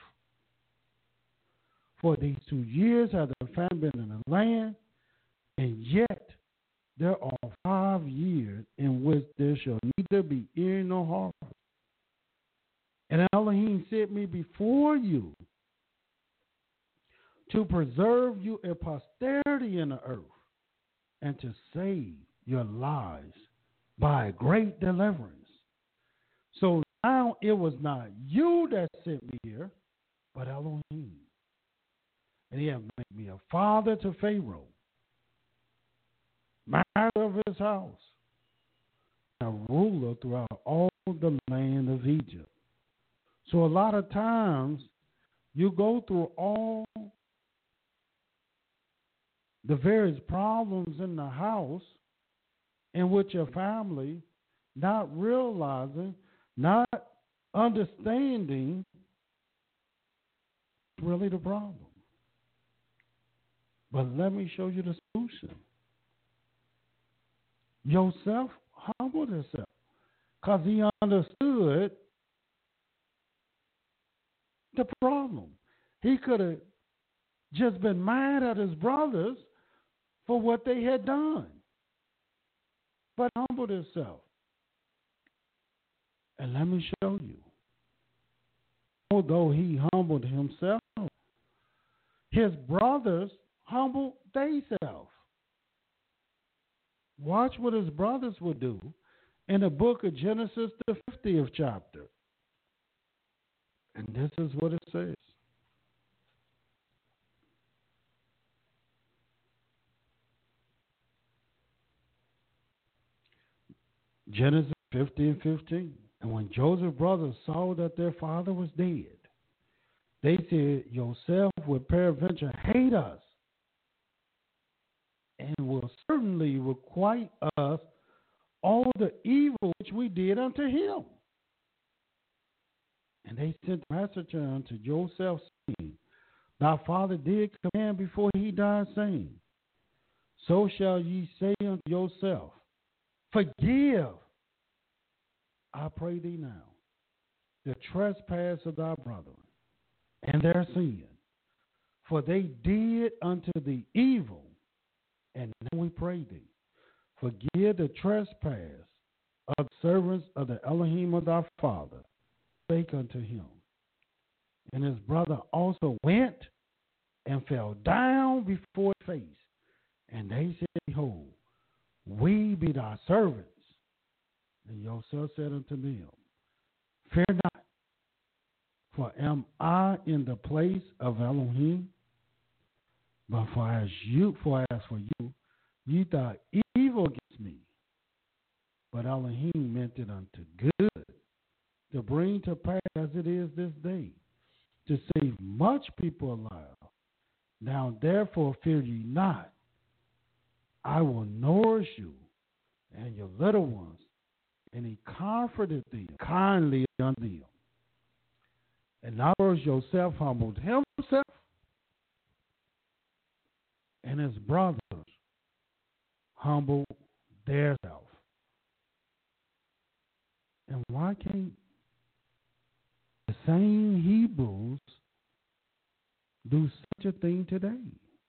For these 2 years have the famine been in the land, and yet there are 5 years in which there shall neither be ear nor harvest. And Elohim sent me before you to preserve you a posterity in the earth, and to save your lives by a great deliverance. So now it was not you that sent me here, but Elohim. And he hath made me a father to Pharaoh, master of his house, and a ruler throughout all the land of Egypt. So a lot of times you go through all the various problems in the house in which your family, not realizing, not understanding really the problem. But let me show you the solution. Joseph humbled himself because he understood the problem. He could have just been mad at his brothers for what they had done, but humbled himself. And let me show you. Although he humbled himself, his brothers humbled themselves. Watch what his brothers would do in the book of Genesis, the 50th chapter. And this is what it says. Genesis 50:15. And when Joseph's brothers saw that their father was dead, they said, Yourself will peradventure hate us, and will certainly requite us all the evil which we did unto him. And they sent a messenger unto Joseph, saying, Thy father did command before he died, saying, So shall ye say unto yourself, Forgive, I pray thee now, the trespass of thy brethren, and their sin, for they did unto thee evil. And now we pray thee, forgive the trespass of the servants of the Elohim of thy father, spake unto him. And his brother also went and fell down before his face. And they said, Behold, we be thy servants. And Joseph said unto them, Fear not, for am I in the place of Elohim? But as for you, ye thought evil against me. But Elohim meant it unto good, to bring to pass as it is this day, to save much people alive. Now therefore fear ye not. I will nourish you and your little ones. And he comforted them kindly unto them. And now Joseph humbled himself and his brothers humbled theirself. And why can't the same Hebrews do such a thing today?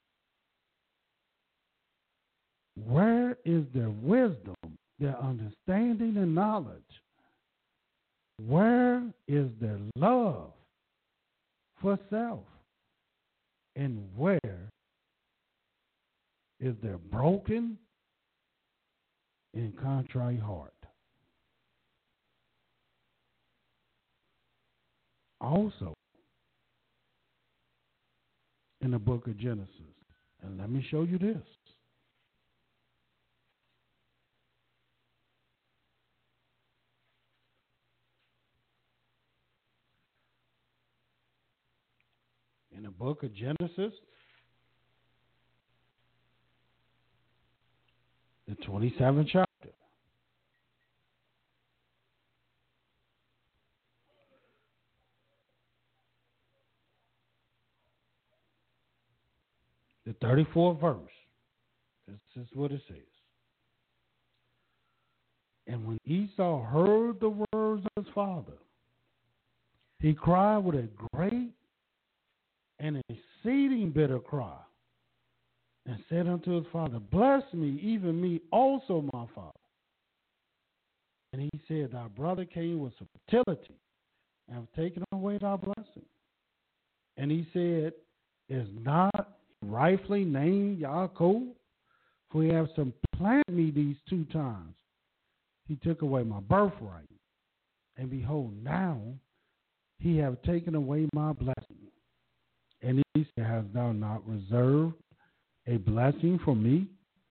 Where is their wisdom, their understanding and knowledge? Where is their love for self? And where is their broken and contrite heart? Also, in the book of Genesis, and let me show you this. In the book of Genesis, the 27th chapter. The 34th verse. This is what it says. And when Esau heard the words of his father, he cried with a great and exceeding bitter cry, and said unto his father, Bless me, even me also, my father. And he said, Thy brother came with subtlety, and have taken away thy blessing. And he said, Is not rightfully named Yaakov? For he have supplanted me these 2 times. He took away my birthright. And behold, now he have taken away my blessing. And he said, Hast thou not reserved a blessing for me?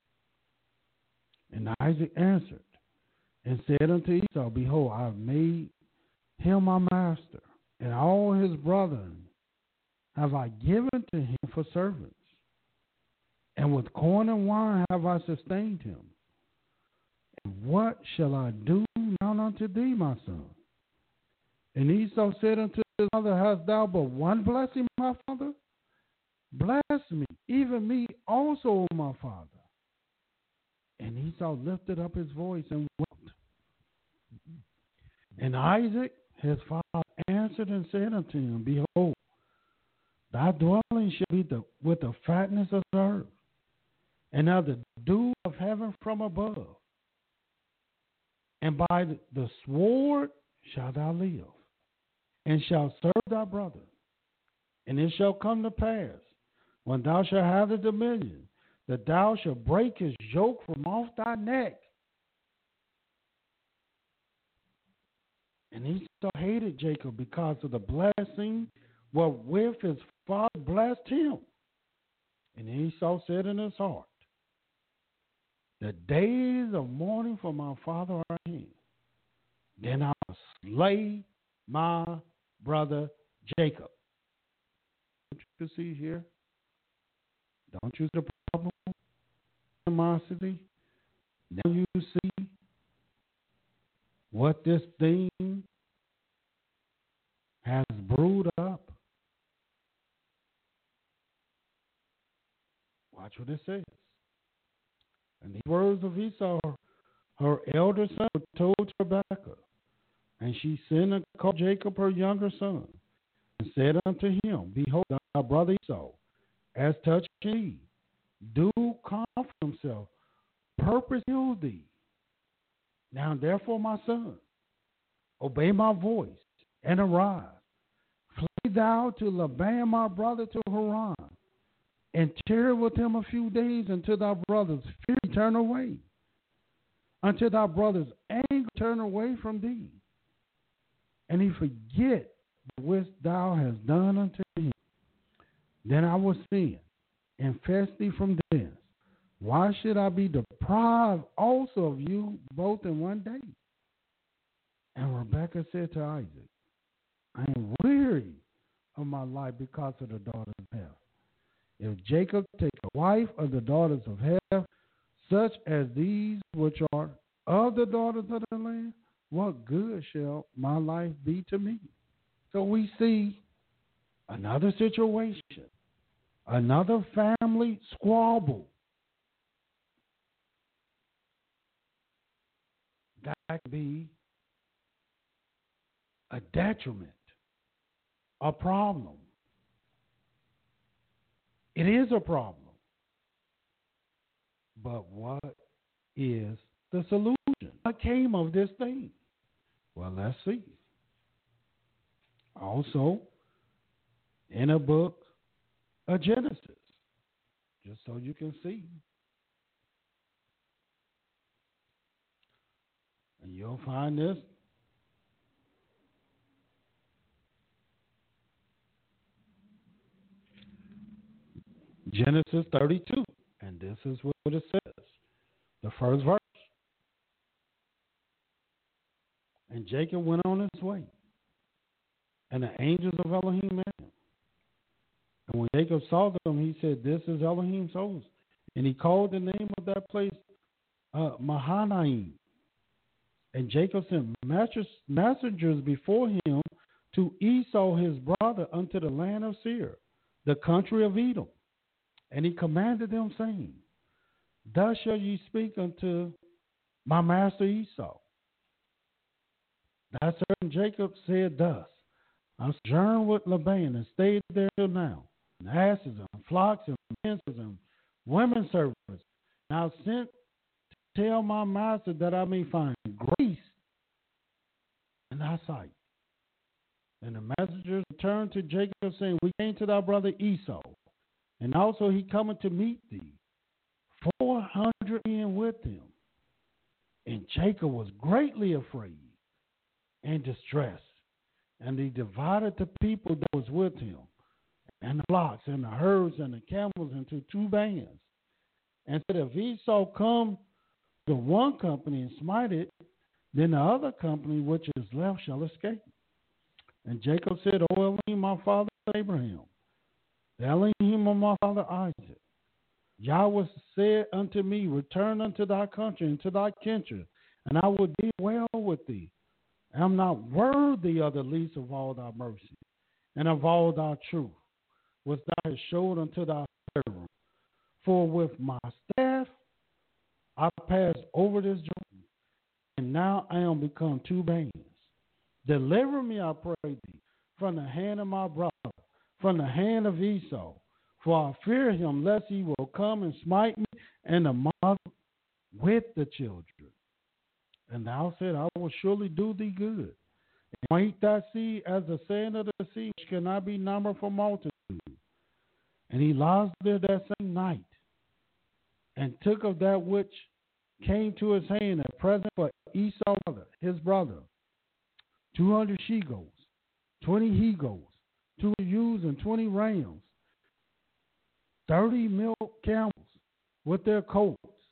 And Isaac answered and said unto Esau, Behold, I have made him my master, and all his brethren have I given to him for servants. And with corn and wine have I sustained him. And what shall I do now unto thee, my son? And Esau said unto his mother, Hast thou but one blessing, my father? Bless me, even me also, my father. And Esau lifted up his voice and wept. And Isaac, his father, answered and said unto him, Behold, thy dwelling shall be with the fatness of the earth, and of the dew of heaven from above. And by the sword shalt thou live, and shalt serve thy brother. And it shall come to pass, when thou shalt have the dominion, that thou shalt break his yoke from off thy neck. And Esau hated Jacob because of the blessing wherewith his father blessed him. And Esau said in his heart, The days of mourning for my father are at hand. Then I will slay my brother Jacob. Don't you see here? Don't you see the problem? Animosity. Now you see what this thing has brewed up. Watch what it says. And the words of Esau, her elder son, were told to Rebekah. And she sent and called Jacob her younger son, and said unto him, Behold, thy brother Esau, as touching thee, do comfort himself, purpose heal thee. Now therefore, my son, obey my voice, and arise. Flee thou to Laban my brother to Haran, and tarry with him a few days until thy brother's fear turn away, until thy brother's anger turn away from thee, and he forget which thou hast done unto him. Then I will send and fetch thee from thence. Why should I be deprived also of you both in one day? And Rebekah said to Isaac, I am weary of my life because of the daughters of Heth. If Jacob take a wife of the daughters of Heth, such as these which are of the daughters of the land, what good shall my life be to me? So we see another situation, another family squabble. That could be a detriment, a problem. It is a problem. But what is the solution? What came of this thing? Well, let's see. Also, in a book of Genesis, just so you can see. And you'll find this Genesis 32. And this is what it says. The first verse. And Jacob went on his way, and the angels of Elohim met him. And when Jacob saw them, he said, This is Elohim's host. And he called the name of that place Mahanaim. And Jacob sent messengers before him to Esau his brother unto the land of Seir, the country of Edom. And he commanded them, saying, Thus shall ye speak unto my master Esau. That certain Jacob said thus, I sojourned with Laban and stayed there till now, and asses and flocks and men and women servants. And I sent to tell my master that I may find grace in thy sight. And the messengers returned to Jacob, saying, We came to thy brother Esau, and also he cometh to meet thee, 400 men with him. And Jacob was greatly afraid and distressed. And he divided the people that was with him, and the flocks, and the herds, and the camels into two bands. And said, If Esau come to one company and smite it, then the other company which is left shall escape. And Jacob said, O Elohim, my father Abraham, the Elohim of my father Isaac, Yahweh said unto me, Return unto thy country and to thy kindred, and I will deal well with thee. I am not worthy of the least of all thy mercy and of all thy truth, which thou hast showed unto thy servant. For with my staff I passed over this Jordan, and now I am become two bands. Deliver me, I pray thee, from the hand of my brother, from the hand of Esau, for I fear him, lest he will come and smite me and the mother with the children. And thou said, I will surely do thee good. And make thy seed as the sand of the sea, which cannot be numbered for multitude. And he lodged there that same night, and took of that which came to his hand a present for Esau, his brother, 200 she-goats, 20 he-goats, 2 ewes, and 20 rams, 30 milk camels with their coats,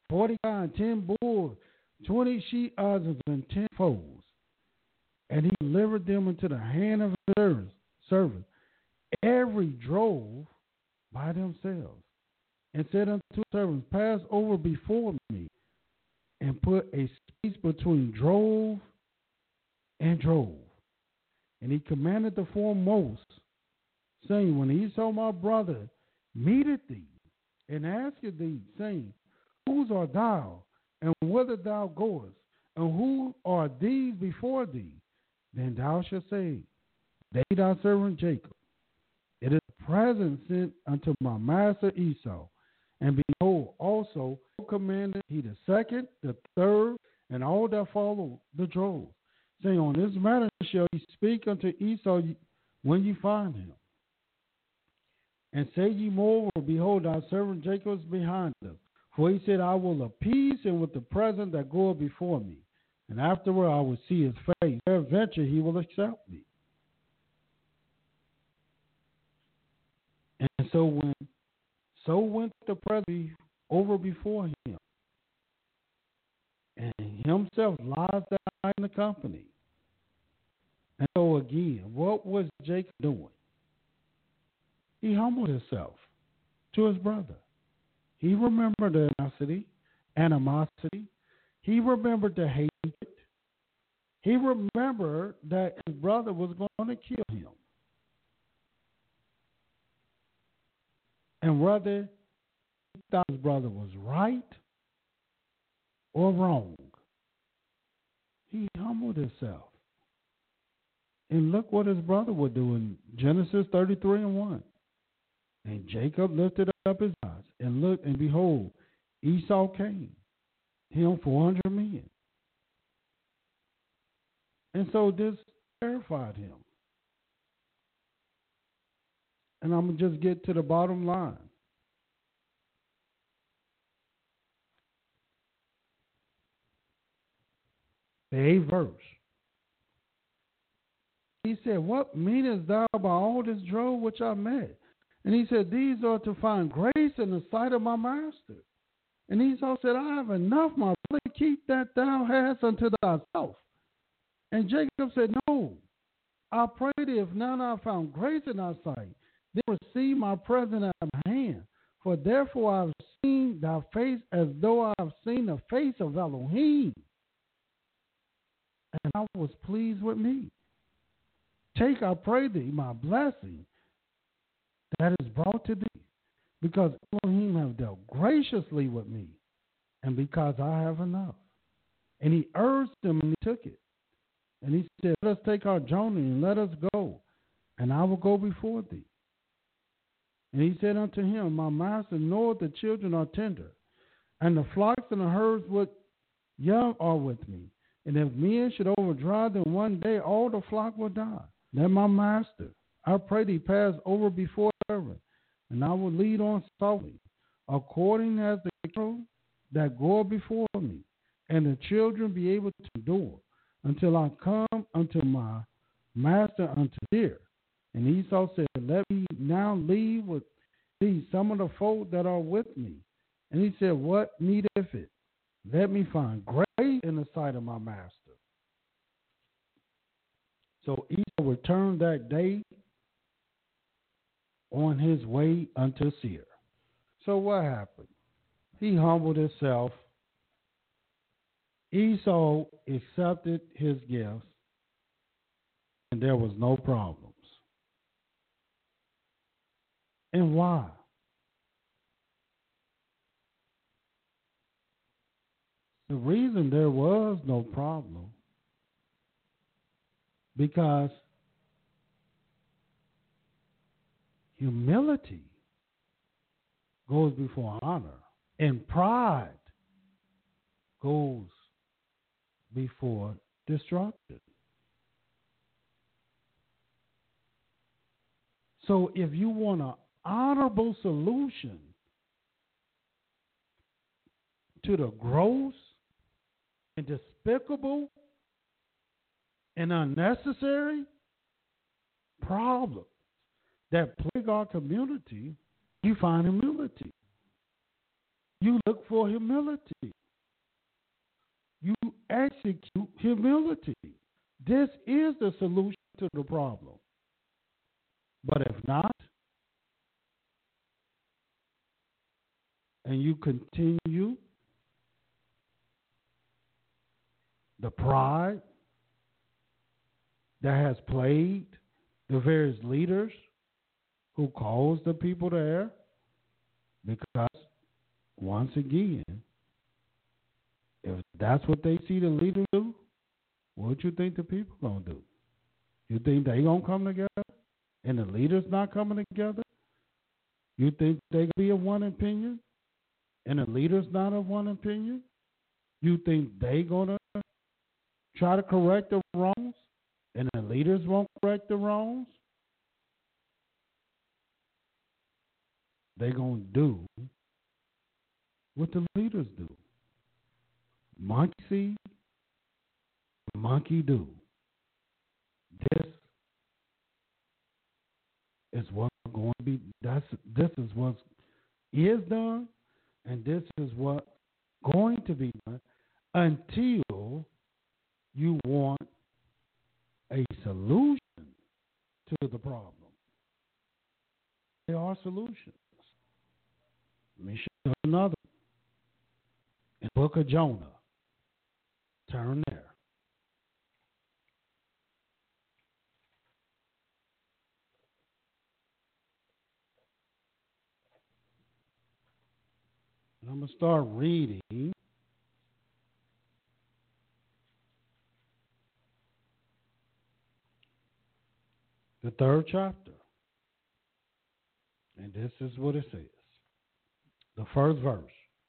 40 and 10 bulls, 20 she-oxen, and 10 foals. And he delivered them into the hand of his servants. Every drove by themselves. And said unto his servants, pass over before me, and put a space between drove and drove. And he commanded the foremost, saying, when Esau my brother meeteth thee, and asketh thee, saying, whose art thou, and whither thou goest, and who are these before thee? Then thou shalt say, they thy servant Jacob. It is a present sent unto my master Esau. And behold, also commanded he the second, the third, and all that follow the drove, saying, on this matter shall ye speak unto Esau when ye find him. And say ye moreover, behold, thy servant Jacob is behind us. For he said, I will appease him with the present that goeth before me. And afterward I will see his face. Peradventure he will accept me. And so went the present over before him, and himself lies down in the company. And so again, what was Jacob doing? He humbled himself to his brother. He remembered the animosity. He remembered the hatred. He remembered that his brother was going to kill him. And whether he thought his brother was right or wrong, he humbled himself. And look what his brother would do in Genesis 33:1. And Jacob lifted up his eyes and looked, and behold, Esau came, him 400 men. And so this terrified him. And I'm going to just get to the bottom line. The 8th verse. He said, what meanest thou by all this drove which I met? And he said, these are to find grace in the sight of my master. And Esau said, I have enough, my brother, keep that thou hast unto thyself. And Jacob said, no, I pray thee, if now thou have found grace in thy sight, then receive my present at my hand. For therefore I have seen thy face as though I have seen the face of Elohim. And I was pleased with me. Take, I pray thee, my blessing that is brought to thee, because Elohim have dealt graciously with me, and because I have enough. And he urged him, and he took it. And he said, let us take our journey, and let us go, and I will go before thee. And he said unto him, my master knoweth the children are tender, and the flocks and the herds with young are with me. And if men should overdrive them one day, all the flock will die. Then my master, I pray thee, pass over before servant, and I will lead on softly, according as the cattle that go before me, and the children be able to endure, until I come unto my master unto here. And Esau said, let me now leave with thee some of the folk that are with me. And he said, what needeth it? Let me find grace in the sight of my master. So Esau returned that day on his way unto Seir. So what happened? He humbled himself. Esau accepted his gifts, and there was no problems. And why? The reason there was no problem, because humility goes before honor, and pride goes before destruction. So if you want an honorable solution to the gross and despicable and unnecessary problems that plague our community, you find humility. You look for humility. You execute humility. This is the solution to the problem. But if not, and you continue the pride that has plagued the various leaders who caused the people to err, because once again, if that's what they see the leaders do, what you think the people gonna do? You think they gonna come together, and the leaders not coming together? You think they gonna be of one opinion, and the leaders not of one opinion? You think they gonna try to correct the wrongs, and the leaders won't correct the wrongs? They gonna do what the leaders do. Monkey see, monkey do. This is what's going to be. This is what is done, and this is what's going to be done until you want a solution to the problem. There are solutions. Let me show you another. In the book of Jonah. Turn there. And I'm going to start reading the 3rd chapter. And this is what it says. The 1st verse.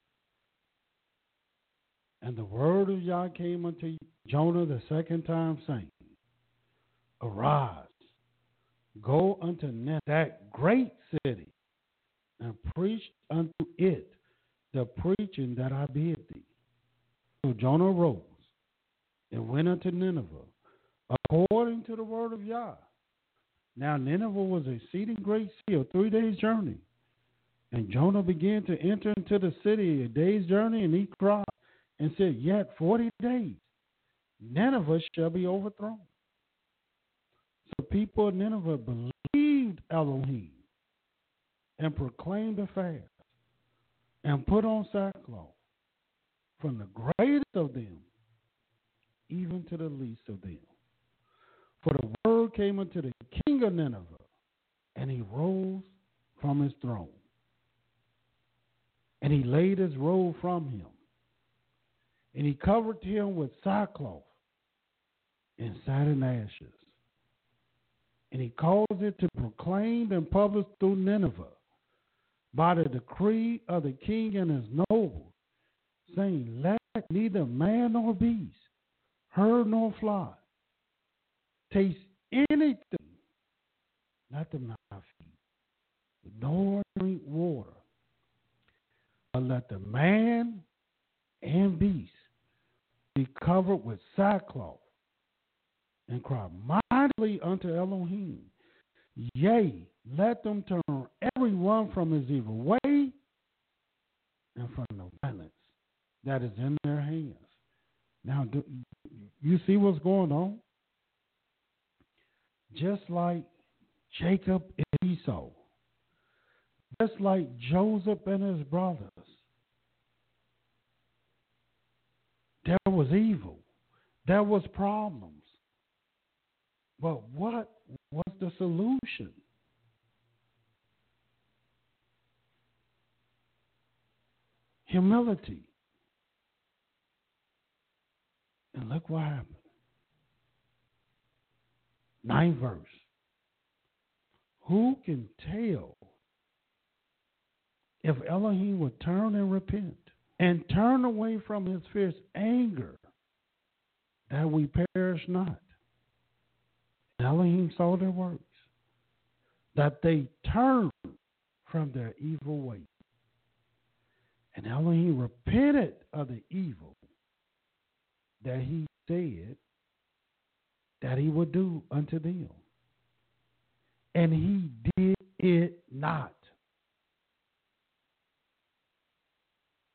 And the word of Yah came unto Jonah the 2nd time, saying, Arise, go unto Nineveh, that great city, and preach unto it the preaching that I bid thee. So Jonah rose and went unto Nineveh, according to the word of Yah. Now Nineveh was an exceeding great city, a 3 days journey. And Jonah began to enter into the city a day's journey, and he cried and said, Yet 40 days, Nineveh shall be overthrown. So people of Nineveh believed Elohim and proclaimed a fast and put on sackcloth, from the greatest of them even to the least of them. For the word came unto the king of Nineveh, and he rose from his throne. And he laid his robe from him, and he covered him with sackcloth and sat in ashes. And he caused it to proclaim and publish through Nineveh by the decree of the king and his nobles, saying, Let neither man nor beast, herd nor fly, taste anything, not the mouth feed, nor drink water, but let the man and beast be covered with sackcloth, and cry mightily unto Elohim. Yea, let them turn every one from his evil way and from the violence that is in their hands. Now, do you see what's going on? Just like Jacob and Esau, just like Joseph and his brothers, there was evil, there was problems. But what was the solution? Humility. And look what happened. 9th verse. Who can tell if Elohim would turn and repent and turn away from his fierce anger, that we perish not? Elohim saw their works, that they turned from their evil way. And Elohim repented of the evil that he said that he would do unto them. And he did it not.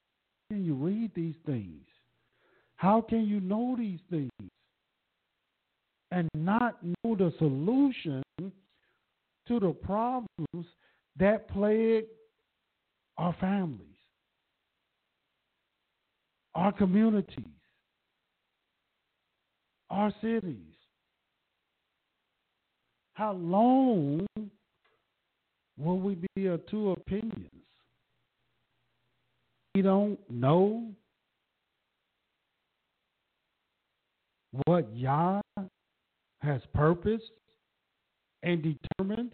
read these things? How can you know these things and not know the solution to the problems that plague our families, our communities, our cities? How long will we be of two opinions? We don't know what Yah has purposed and determined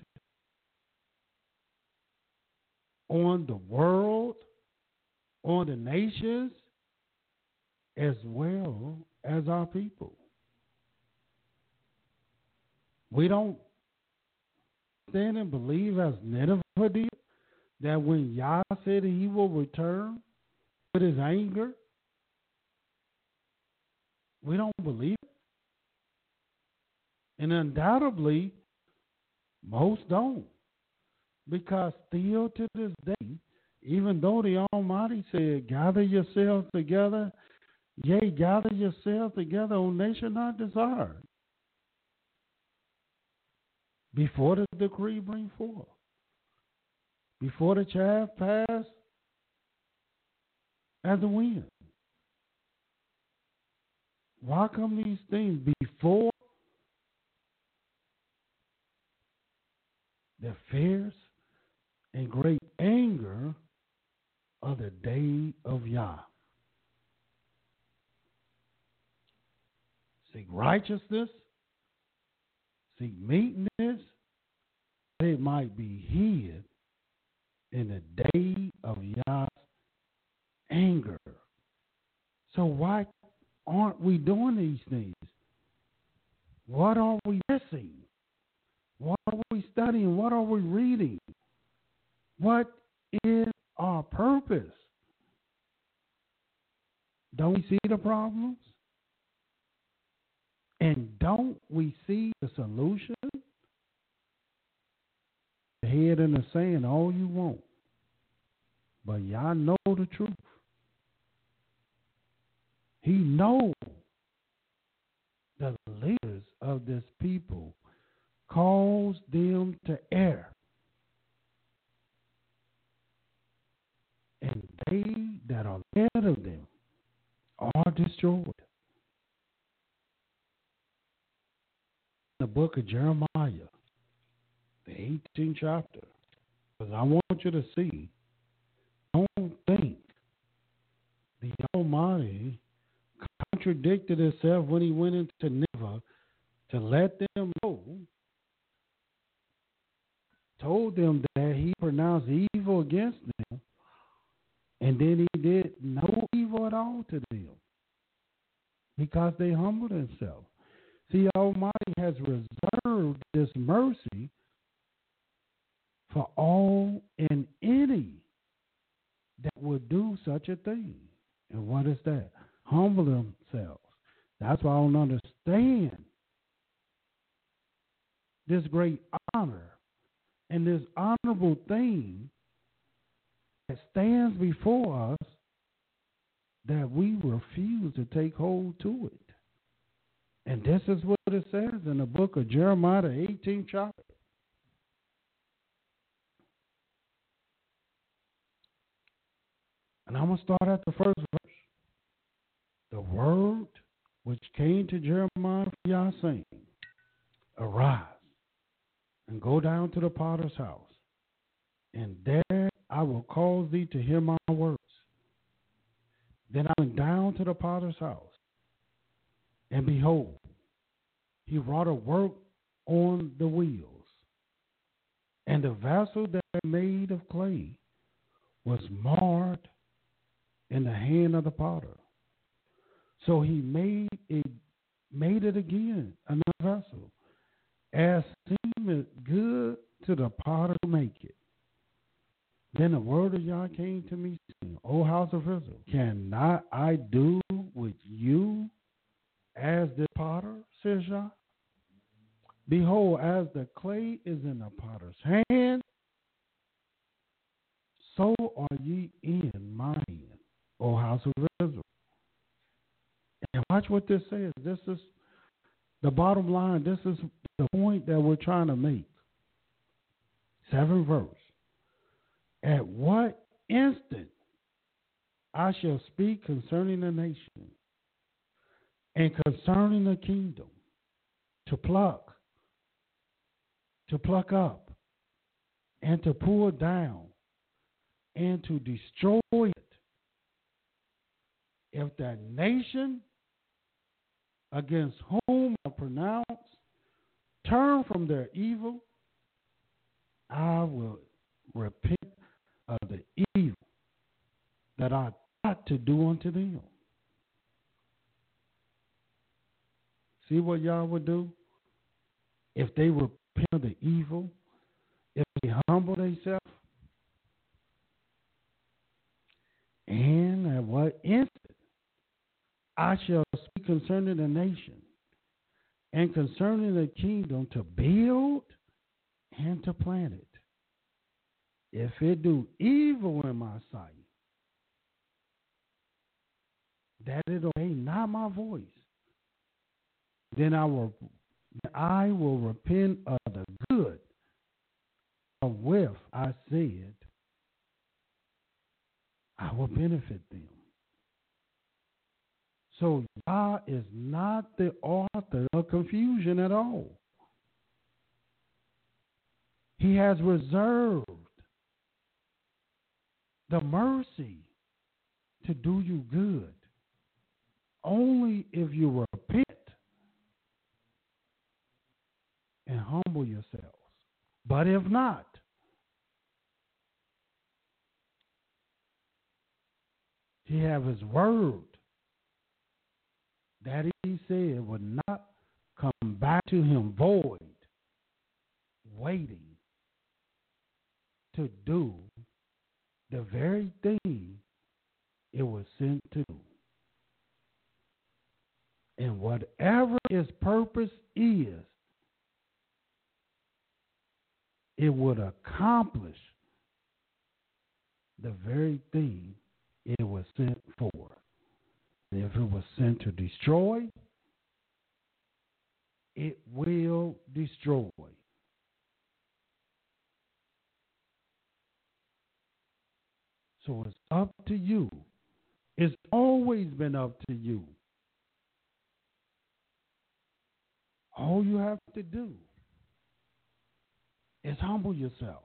on the world, on the nations, as well as our people. We don't stand and believe as Nineveh did that when Yah said he will return with his anger, we don't believe it. And undoubtedly, most don't. Because still to this day, even though the Almighty said, gather yourselves together, yea, gather yourselves together, O nation not desired, before the decree bring forth, before the chaff pass as the wind. Why come these things before the fierce and great anger of the day of Yah? Seek righteousness, seek meekness, that it might be hid in the day of Yah's anger. So why aren't we doing these things? What are we missing? What are we studying? What are we reading? What is our purpose? Don't we see the problems? And don't we see the solution? The head in the sand all you want. But y'all know the truth. He knows the leaders of this people cause them to err. And they that are led of them are destroyed. The book of Jeremiah, the 18th chapter, because I want you to see, don't think the Almighty contradicted himself when he went into Nineveh to let them know, told them that he pronounced evil against them, and then he did no evil at all to them because they humbled themselves. See, Almighty has reserved this mercy for all and any that would do such a thing. And what is that? Humble themselves. That's why I don't understand this great honor and this honorable thing that stands before us that we refuse to take hold to it. And this is what it says in the book of Jeremiah, the 18th chapter. And I'm going to start at the first verse. The word which came to Jeremiah from Yah saying, arise and go down to the potter's house, and there I will cause thee to hear my words. Then I went down to the potter's house, and behold, he wrought a work on the wheels, and the vessel that was made of clay was marred in the hand of the potter. So he made it again, another vessel, as seemed good to the potter to make it. Then the word of Yah came to me, saying, O house of Israel, cannot I do with you as the potter, says Yah? Behold, as the clay is in the potter's hand, so are ye in my hand, O house of Israel. And watch what this says. This is the bottom line. This is the point that we're trying to make. 7th verse. At what instant I shall speak concerning the nation and concerning the kingdom to pluck up and to pull down and to destroy it. If that nation against whom I pronounce turn from their evil, I will repent of the evil that I thought to do unto them. See what y'all would do? If they repent of the evil, if they humble themselves, and at what instant I shall speak concerning the nation and concerning the kingdom to build and to plant it. If it do evil in my sight, that it obey not my voice, then I will repent of the good wherewith I said I will benefit them. So Yah is not the author of confusion at all. He has reserved the mercy to do you good only if you repent and humble yourselves. But if not, he have his word that he said would not come back to him void, waiting to do the very thing it was sent to do. And whatever its purpose is, it would accomplish the very thing it was sent for. And if it was sent to destroy, it will destroy. So it's up to you. It's always been up to you. All you have to do is humble yourself.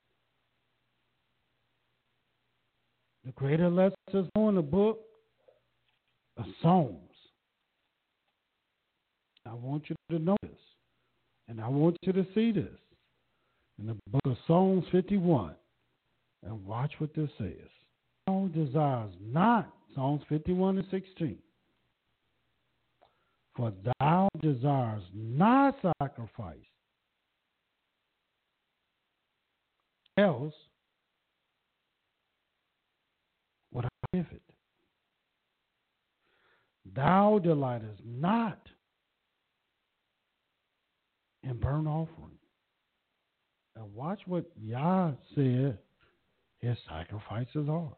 The Creator lets us know in the book of Psalms. I want you to know this, and I want you to see this in the book of Psalms 51. And watch what this says. Thou desires not, Psalms 51 and 16. For thou desires not sacrifice, else would I give it. Thou delightest not in burnt offering. And watch what Yah said his sacrifices are.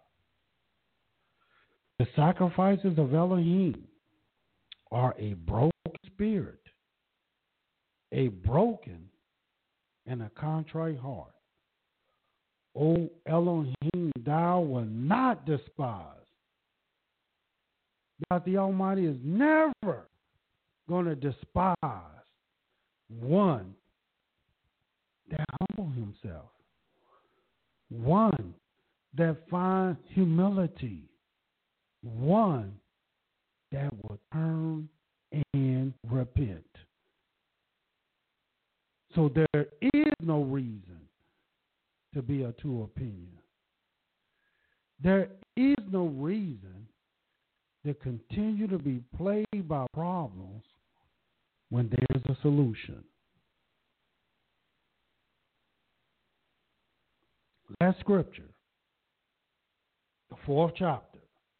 The sacrifices of Elohim are a broken spirit, a broken and a contrite heart. O Elohim, thou will not despise. Because the Almighty is never going to despise one that humble himself, one that finds humility, one that will turn and repent. So there is no reason to be of two opinions. There is no reason to continue to be plagued by problems when there's a solution. Last scripture, the 4th chapter.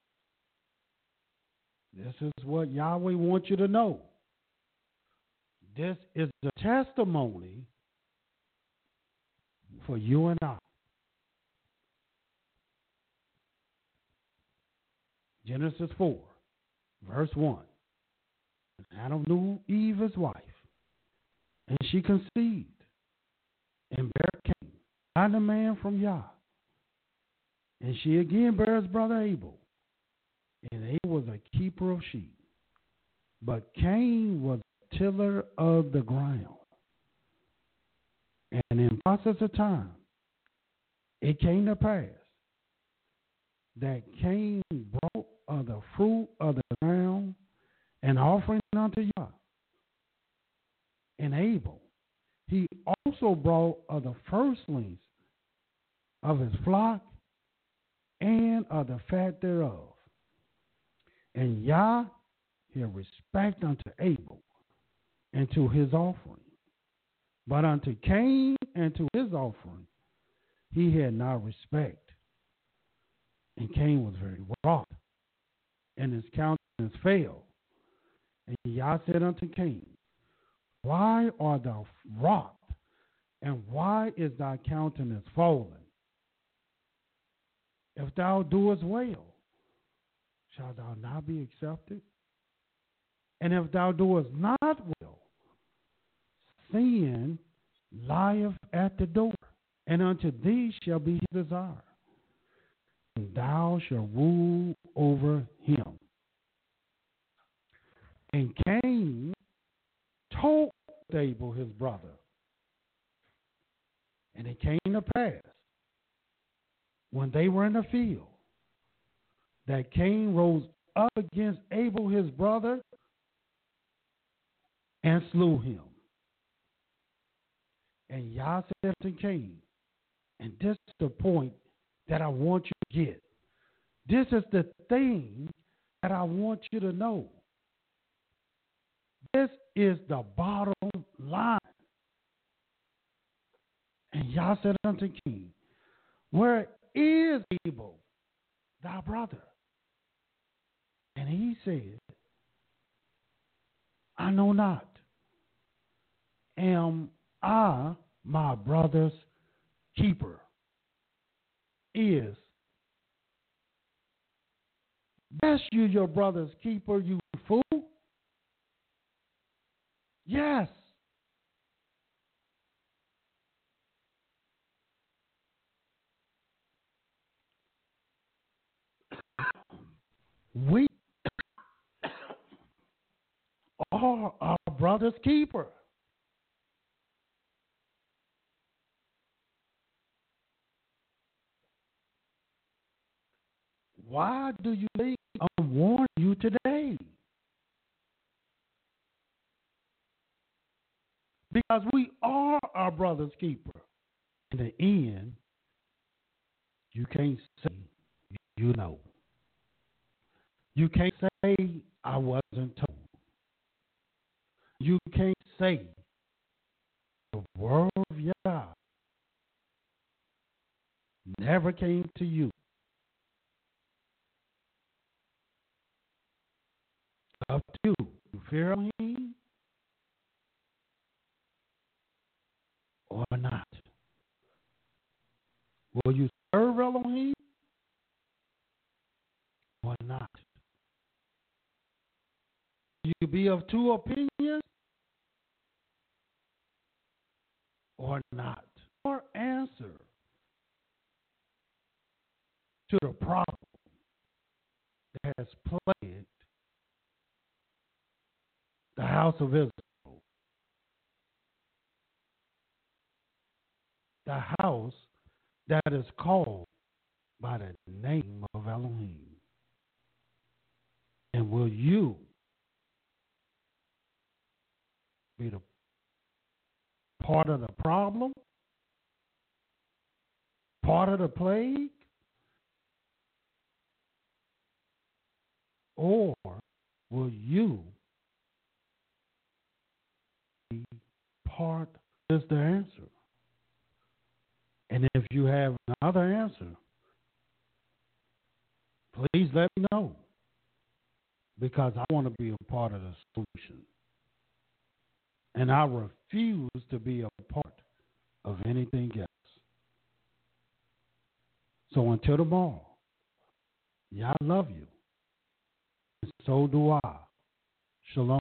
This is what Yahweh wants you to know. This is the testimony for you and I. Genesis 4, verse 1. Adam knew Eve his wife, and she conceived and bare Cain, not a man from Yah. And she again bare his brother Abel, and Abel was a keeper of sheep, but Cain was a tiller of the ground. And in process of time, it came to pass that Cain brought of the fruit of the ground an offering unto Yah. And Abel, he also brought of the firstlings of his flock and of the fat thereof. And Yah had respect unto Abel and to his offering. But unto Cain and to his offering he had not respect. And Cain was very wroth, and his countenance fell. And Yah said unto Cain, why art thou wroth, and why is thy countenance fallen? If thou doest well, shalt thou not be accepted? And if thou doest not well, sin lieth at the door, and unto thee shall be his desire, and thou shalt rule over him. And Cain told Abel his brother, and it came to pass, when they were in the field, that Cain rose up against Abel his brother and slew him. And Yah said to Cain, and this is the point that I want you to get. This is the thing that I want you to know. This is the bottom line. And Yah said unto Cain, where is Abel, thy brother? And he said, I know not. Am I my brother's keeper? Is best you your brother's keeper, you fool? Yes. We are our brother's keeper. Why do you think I warn you today? Because we are our brother's keeper. In the end, you can't say you know. You can't say I wasn't told. You can't say the word of Yah never came to you. Up to you. You fear Elohim or not? Will you serve Elohim or not? Will you be of two opinions or not? Or answer to the problem that has plagued the house of Israel, the house that is called by the name of Elohim. And will you be the part of the problem, part of the plague, or will you be part? Is the answer. And if you have another answer, please let me know, because I want to be a part of the solution. And I refuse to be a part of anything else. So until tomorrow, Yah love you. So do I. Shalom.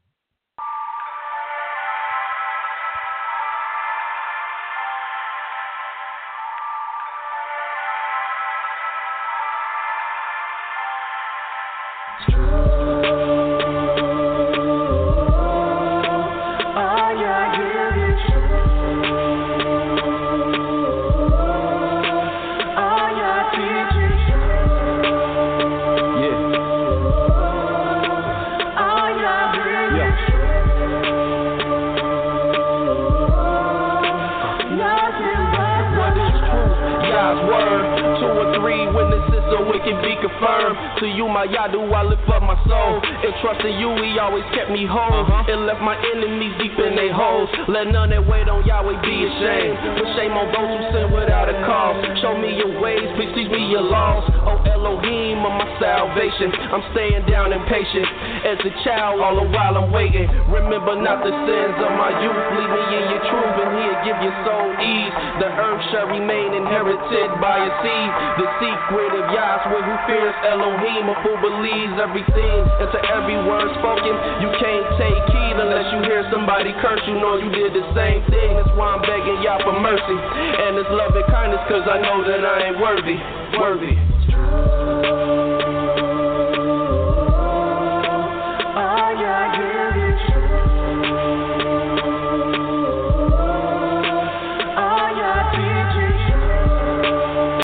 To you, my Yadu, I lift up my soul. And trusting you, he always kept me whole. And left my enemies deep in their holes. Let none that wait on Yahweh be ashamed. But shame on those who sin without a cause. Show me your ways, please teach me your laws. Oh Elohim of my salvation. I'm staying down and patient. As a child, all the while I'm waiting. Remember not the sins of my youth. Lead me in your truth, and he'll give your soul ease. The earth shall remain inherited by a seed. The secret of Yahweh who fears Elohim, of who believes everything. And to every word spoken, you can't take heed unless you hear somebody curse. You know you did the same thing. That's why I'm begging Yah for mercy and His love and kindness, cause I know that I ain't worthy.